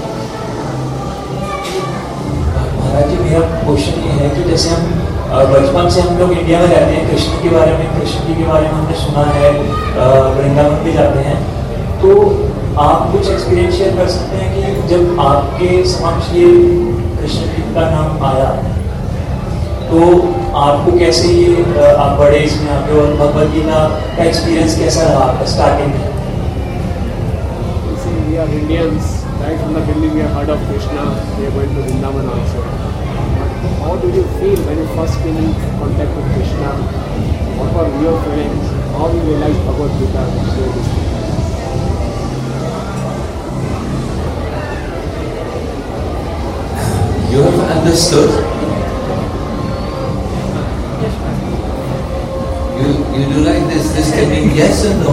महाराज जी, मेरा क्वेश्चन ये है कि जैसे हम बचपन से हम लोग इंडिया में रहते हैं, कृष्ण के बारे में कृष्ण जी के बारे में हमने सुना है, वृंदावन भी जाते हैं, तो आप कुछ एक्सपीरियंस शेयर कर सकते हैं कि जब आपके समक्ष ये कृष्ण जी का नाम आया तो आपको कैसे ये आप बड़े इसमें आगे और भगवद गीता का एक्सपीरियंस कैसा रहा आपका स्टार्टिंग में? We are Indians, right from the beginning we have heard of Krishna, we are going to Vrindavan also. How did you feel when you first came in contact with Krishna? What were your feelings? How you realized Bhagavad Gita? You have understood. You you do like this. This can be yes or no.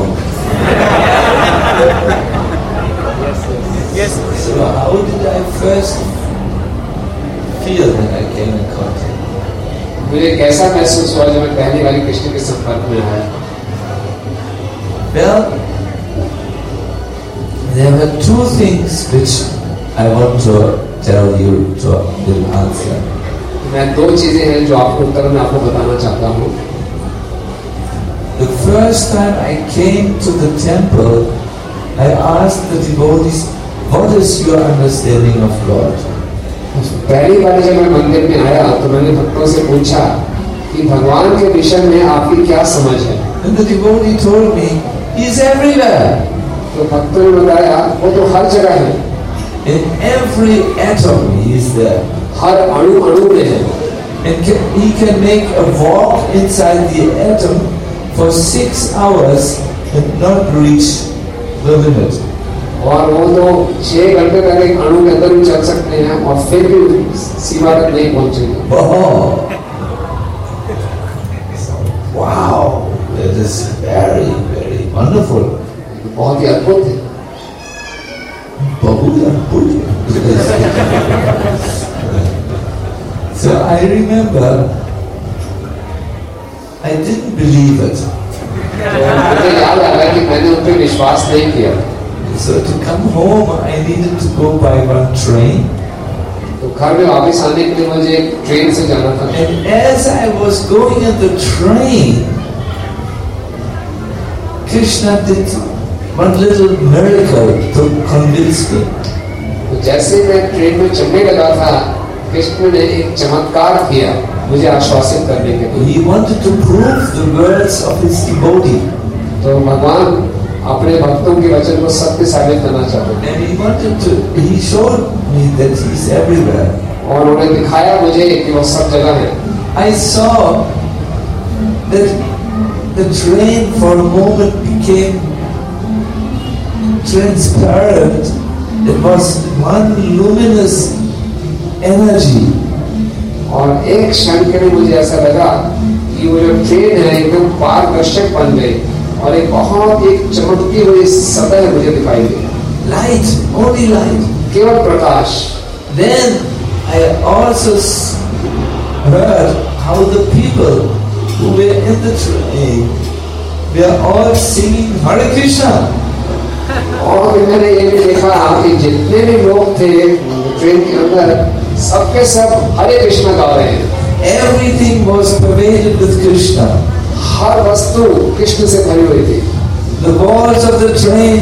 Yes, yes. Yes. So how did I first feel when I came in contact? मुझे कैसा महसूस हुआ जब मैं पहली बार कृष्ण के संपर्क में आया? Well, there were two things which I want to tell you to will answer. मैं दो चीजें हैं जो आपको उत्तर में आपको बताना चाहता हूँ. The first time I came to the temple, I asked the devotees, "What is your understanding of Lord?" पहली बार जब मैं मंदिर में आया तो मैंने भक्तों से पूछा कि भगवान के विषय में आपकी क्या समझ है? And the devotee told me, "He is everywhere." तो भक्तों ने बताया वो तो हर जगह है. In every atom he is there. हर अणु अणु में है. And can, he can make a walk inside the atom for six hours and not reach the limit. और वो तो छह घंटे तक एक अणु के अंदर भी चल सकते हैं और फिर भी सीमा तक नहीं पहुंचेंगे. Oh. Wow, that is very, very wonderful. बहुत ही अद्भुत है. बहुत अद्भुत. So I remember, I didn't believe it. मुझे याद आ रहा कि मैंने उन पे विश्वास नहीं किया. So to come home, I needed to go by one train. तो घर में वापस आने के लिए मुझे ट्रेन से जाना था. And as I was going in the train, Krishna did one little miracle to convince me. तो जैसे मैं ट्रेन में चढ़ने लगा था, कृष्ण ने एक चमत्कार किया मुझे आश्वासित करने के लिए. He wanted to prove the words of his devotee. तो भगवान अपने भक्तों के वचन को सत्य साबित करना चाहते हैं. And he wanted to, he showed me that he is everywhere. और उन्होंने दिखाया मुझे कि वो सब जगह है. I saw that the train for a moment became transparent. It was one luminous energy. और एक क्षण के लिए मुझे ऐसा लगा कि वो जो ट्रेन है एकदम पारदर्शक बन गई और एक बहुत एक चमकती हुई सतह मुझे दिखाई दी. Light, only light. केवल प्रकाश. Then I also heard how the people who were in the train were all singing Hare Krishna. और मैंने ये भी देखा कि जितने भी लोग थे ट्रेन के अंदर सबके सब हरे कृष्णा गा रहे हैं. Everything was pervaded with Krishna. हर वस्तु कृष्ण से भरी हुई थी. The walls of the train,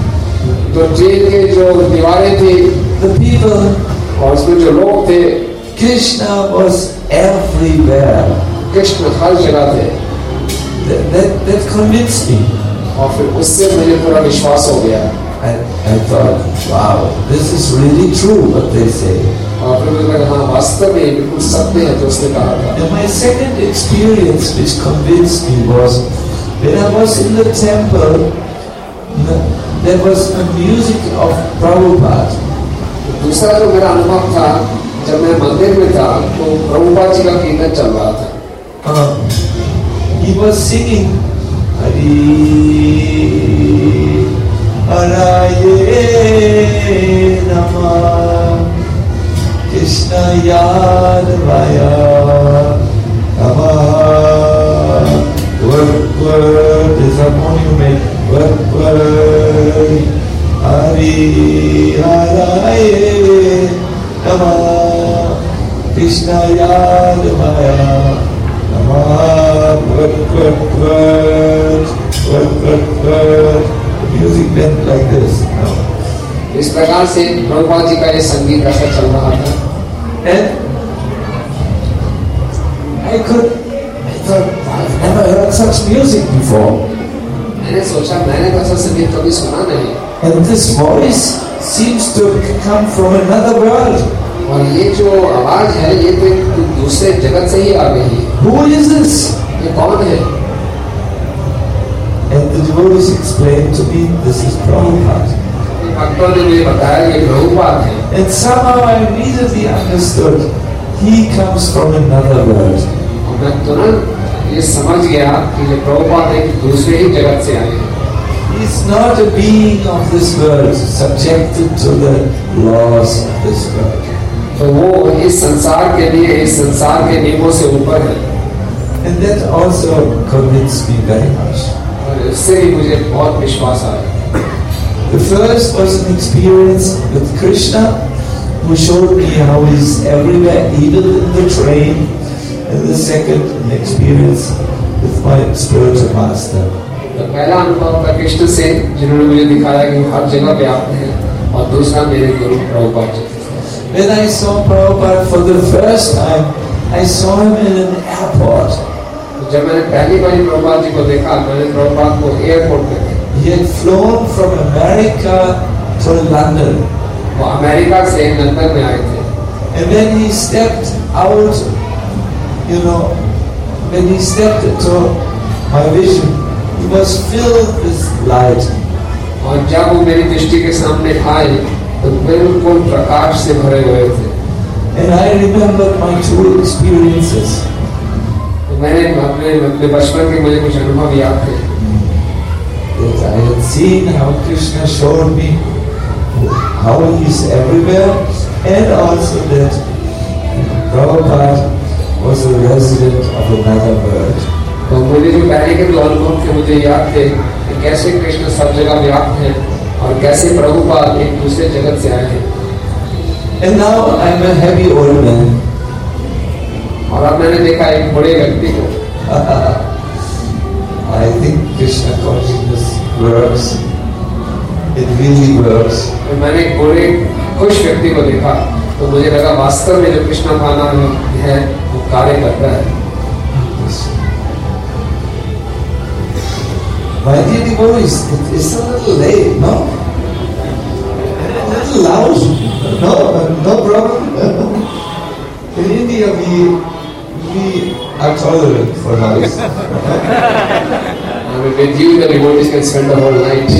जो ट्रेन के जो दीवारें थी, the people, और उसमें जो लोग थे, Krishna was everywhere. कृष्ण हर जगह थे. That, that, that convinced me. और फिर उससे मुझे पूरा विश्वास हो गया. I, I thought, wow, this is really true what they say. और फिर मुझे लगा हाँ वास्तव में बिल्कुल सत्य है जो उसने कहा था. And my second experience which convinced me was when I was in the temple, there was a music of Prabhupada. दूसरा जो मेरा अनुभव था जब मैं मंदिर में था तो प्रभुपाद जी का कीर्तन चल रहा था. Uh, he was singing Hari Haraye Namah Krishna Yadvaya Namah. Word, word is a monument. Word, word. Hari Haraye Namah Krishna Yadvaya Namah. Word, word, word. Word, word, word. The music went like this. No. इस प्रकार से प्रभुपाद जी का ये संगीत ऐसा चल रहा था. And I could, I thought, I've never heard such music before. मैंने सोचा मैंने तो ऐसा संगीत कभी सुना नहीं. And this voice seems to come from another world. और ये जो आवाज है ये तो एक दूसरे जगत से ही आ गई है. Who is this? ये कौन है? And the devotees explained to me, this is Prabhupada. भक्तों ने मुझे बताया ये प्रभुपाद है. And somehow I immediately understood, he comes from another world. और मैं तुरंत ये समझ गया कि ये प्रभुपाद एक दूसरे ही जगत से आए हैं. He's not a being of this world, subjected to the laws of this world. तो वो इस संसार के लिए इस संसार के नियमों से ऊपर है. And that also convinced me very much. और इससे भी मुझे बहुत विश्वास आया. The first was an experience with Krishna, who showed me how he's everywhere, even in the train. And the second, an experience with my spiritual master. तो पहला अनुभव था कृष्ण से जिन्होंने मुझे दिखाया कि हर जगह व्याप्त है. और दूसरा मेरे गुरु Prabhupada ji. When I saw Prabhupada for the first time, I saw him in an airport. जब मैंने पहली बार प्रभुपाद जी को देखा मैंने प्रभुपाद को एयरपोर्ट पे देखा. He had flown from America to London. वो अमेरिका से लंदन में आए थे. And when he stepped out, you know, when he stepped into my vision, he was filled with light. और जब वो मेरी दृष्टि के सामने आए तो बिल्कुल प्रकाश से भरे हुए थे. And I remembered my two experiences. तो मैंने अपने अपने बचपन के मुझे कुछ अनुभव याद थे. That I had seen how Krishna showed me how he is everywhere, and also that Prabhupada was a resident of another world. तो मुझे जो पहले के दो अनुभव थे मुझे याद थे कि कैसे कृष्ण सब जगह व्याप्त हैं और कैसे प्रभुपाद एक दूसरे जगत से आए हैं. And now I am a heavy old man. और अब मैंने देखा एक बड़े व्यक्ति को. I think Krishna consciousness works. It really works. तो मैंने एक बड़े खुश व्यक्ति को देखा तो मुझे लगा वास्तव में जो कृष्ण भावना है वो कार्य करता है. My dear devotees, it is a little late, no? A little loud? No, no problem. In India, we we are tolerant for noise. I mean, with you, the devotees can spend the whole night.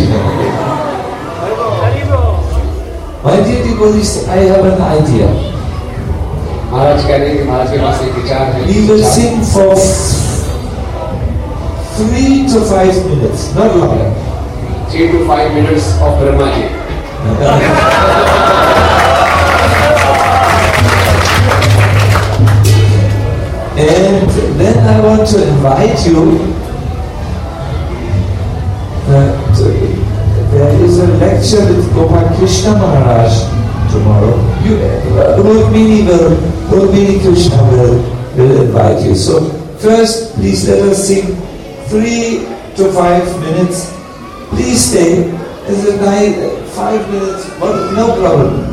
My dear devotees, I have an idea. महाराज कह रहे हैं कि महाराज के पास एक विचार है. We will sing for three to five minutes, not longer. Three to five minutes of Brahma ji. And then I want to invite you. Uh, to, there is a lecture with Gopal Krishna Maharaj tomorrow. You, uh, Rukmini will, Rukmini Krishna will, will invite you. So first, please let us sing three to five minutes. Please stay. It's a nice five minutes. Well, no problem.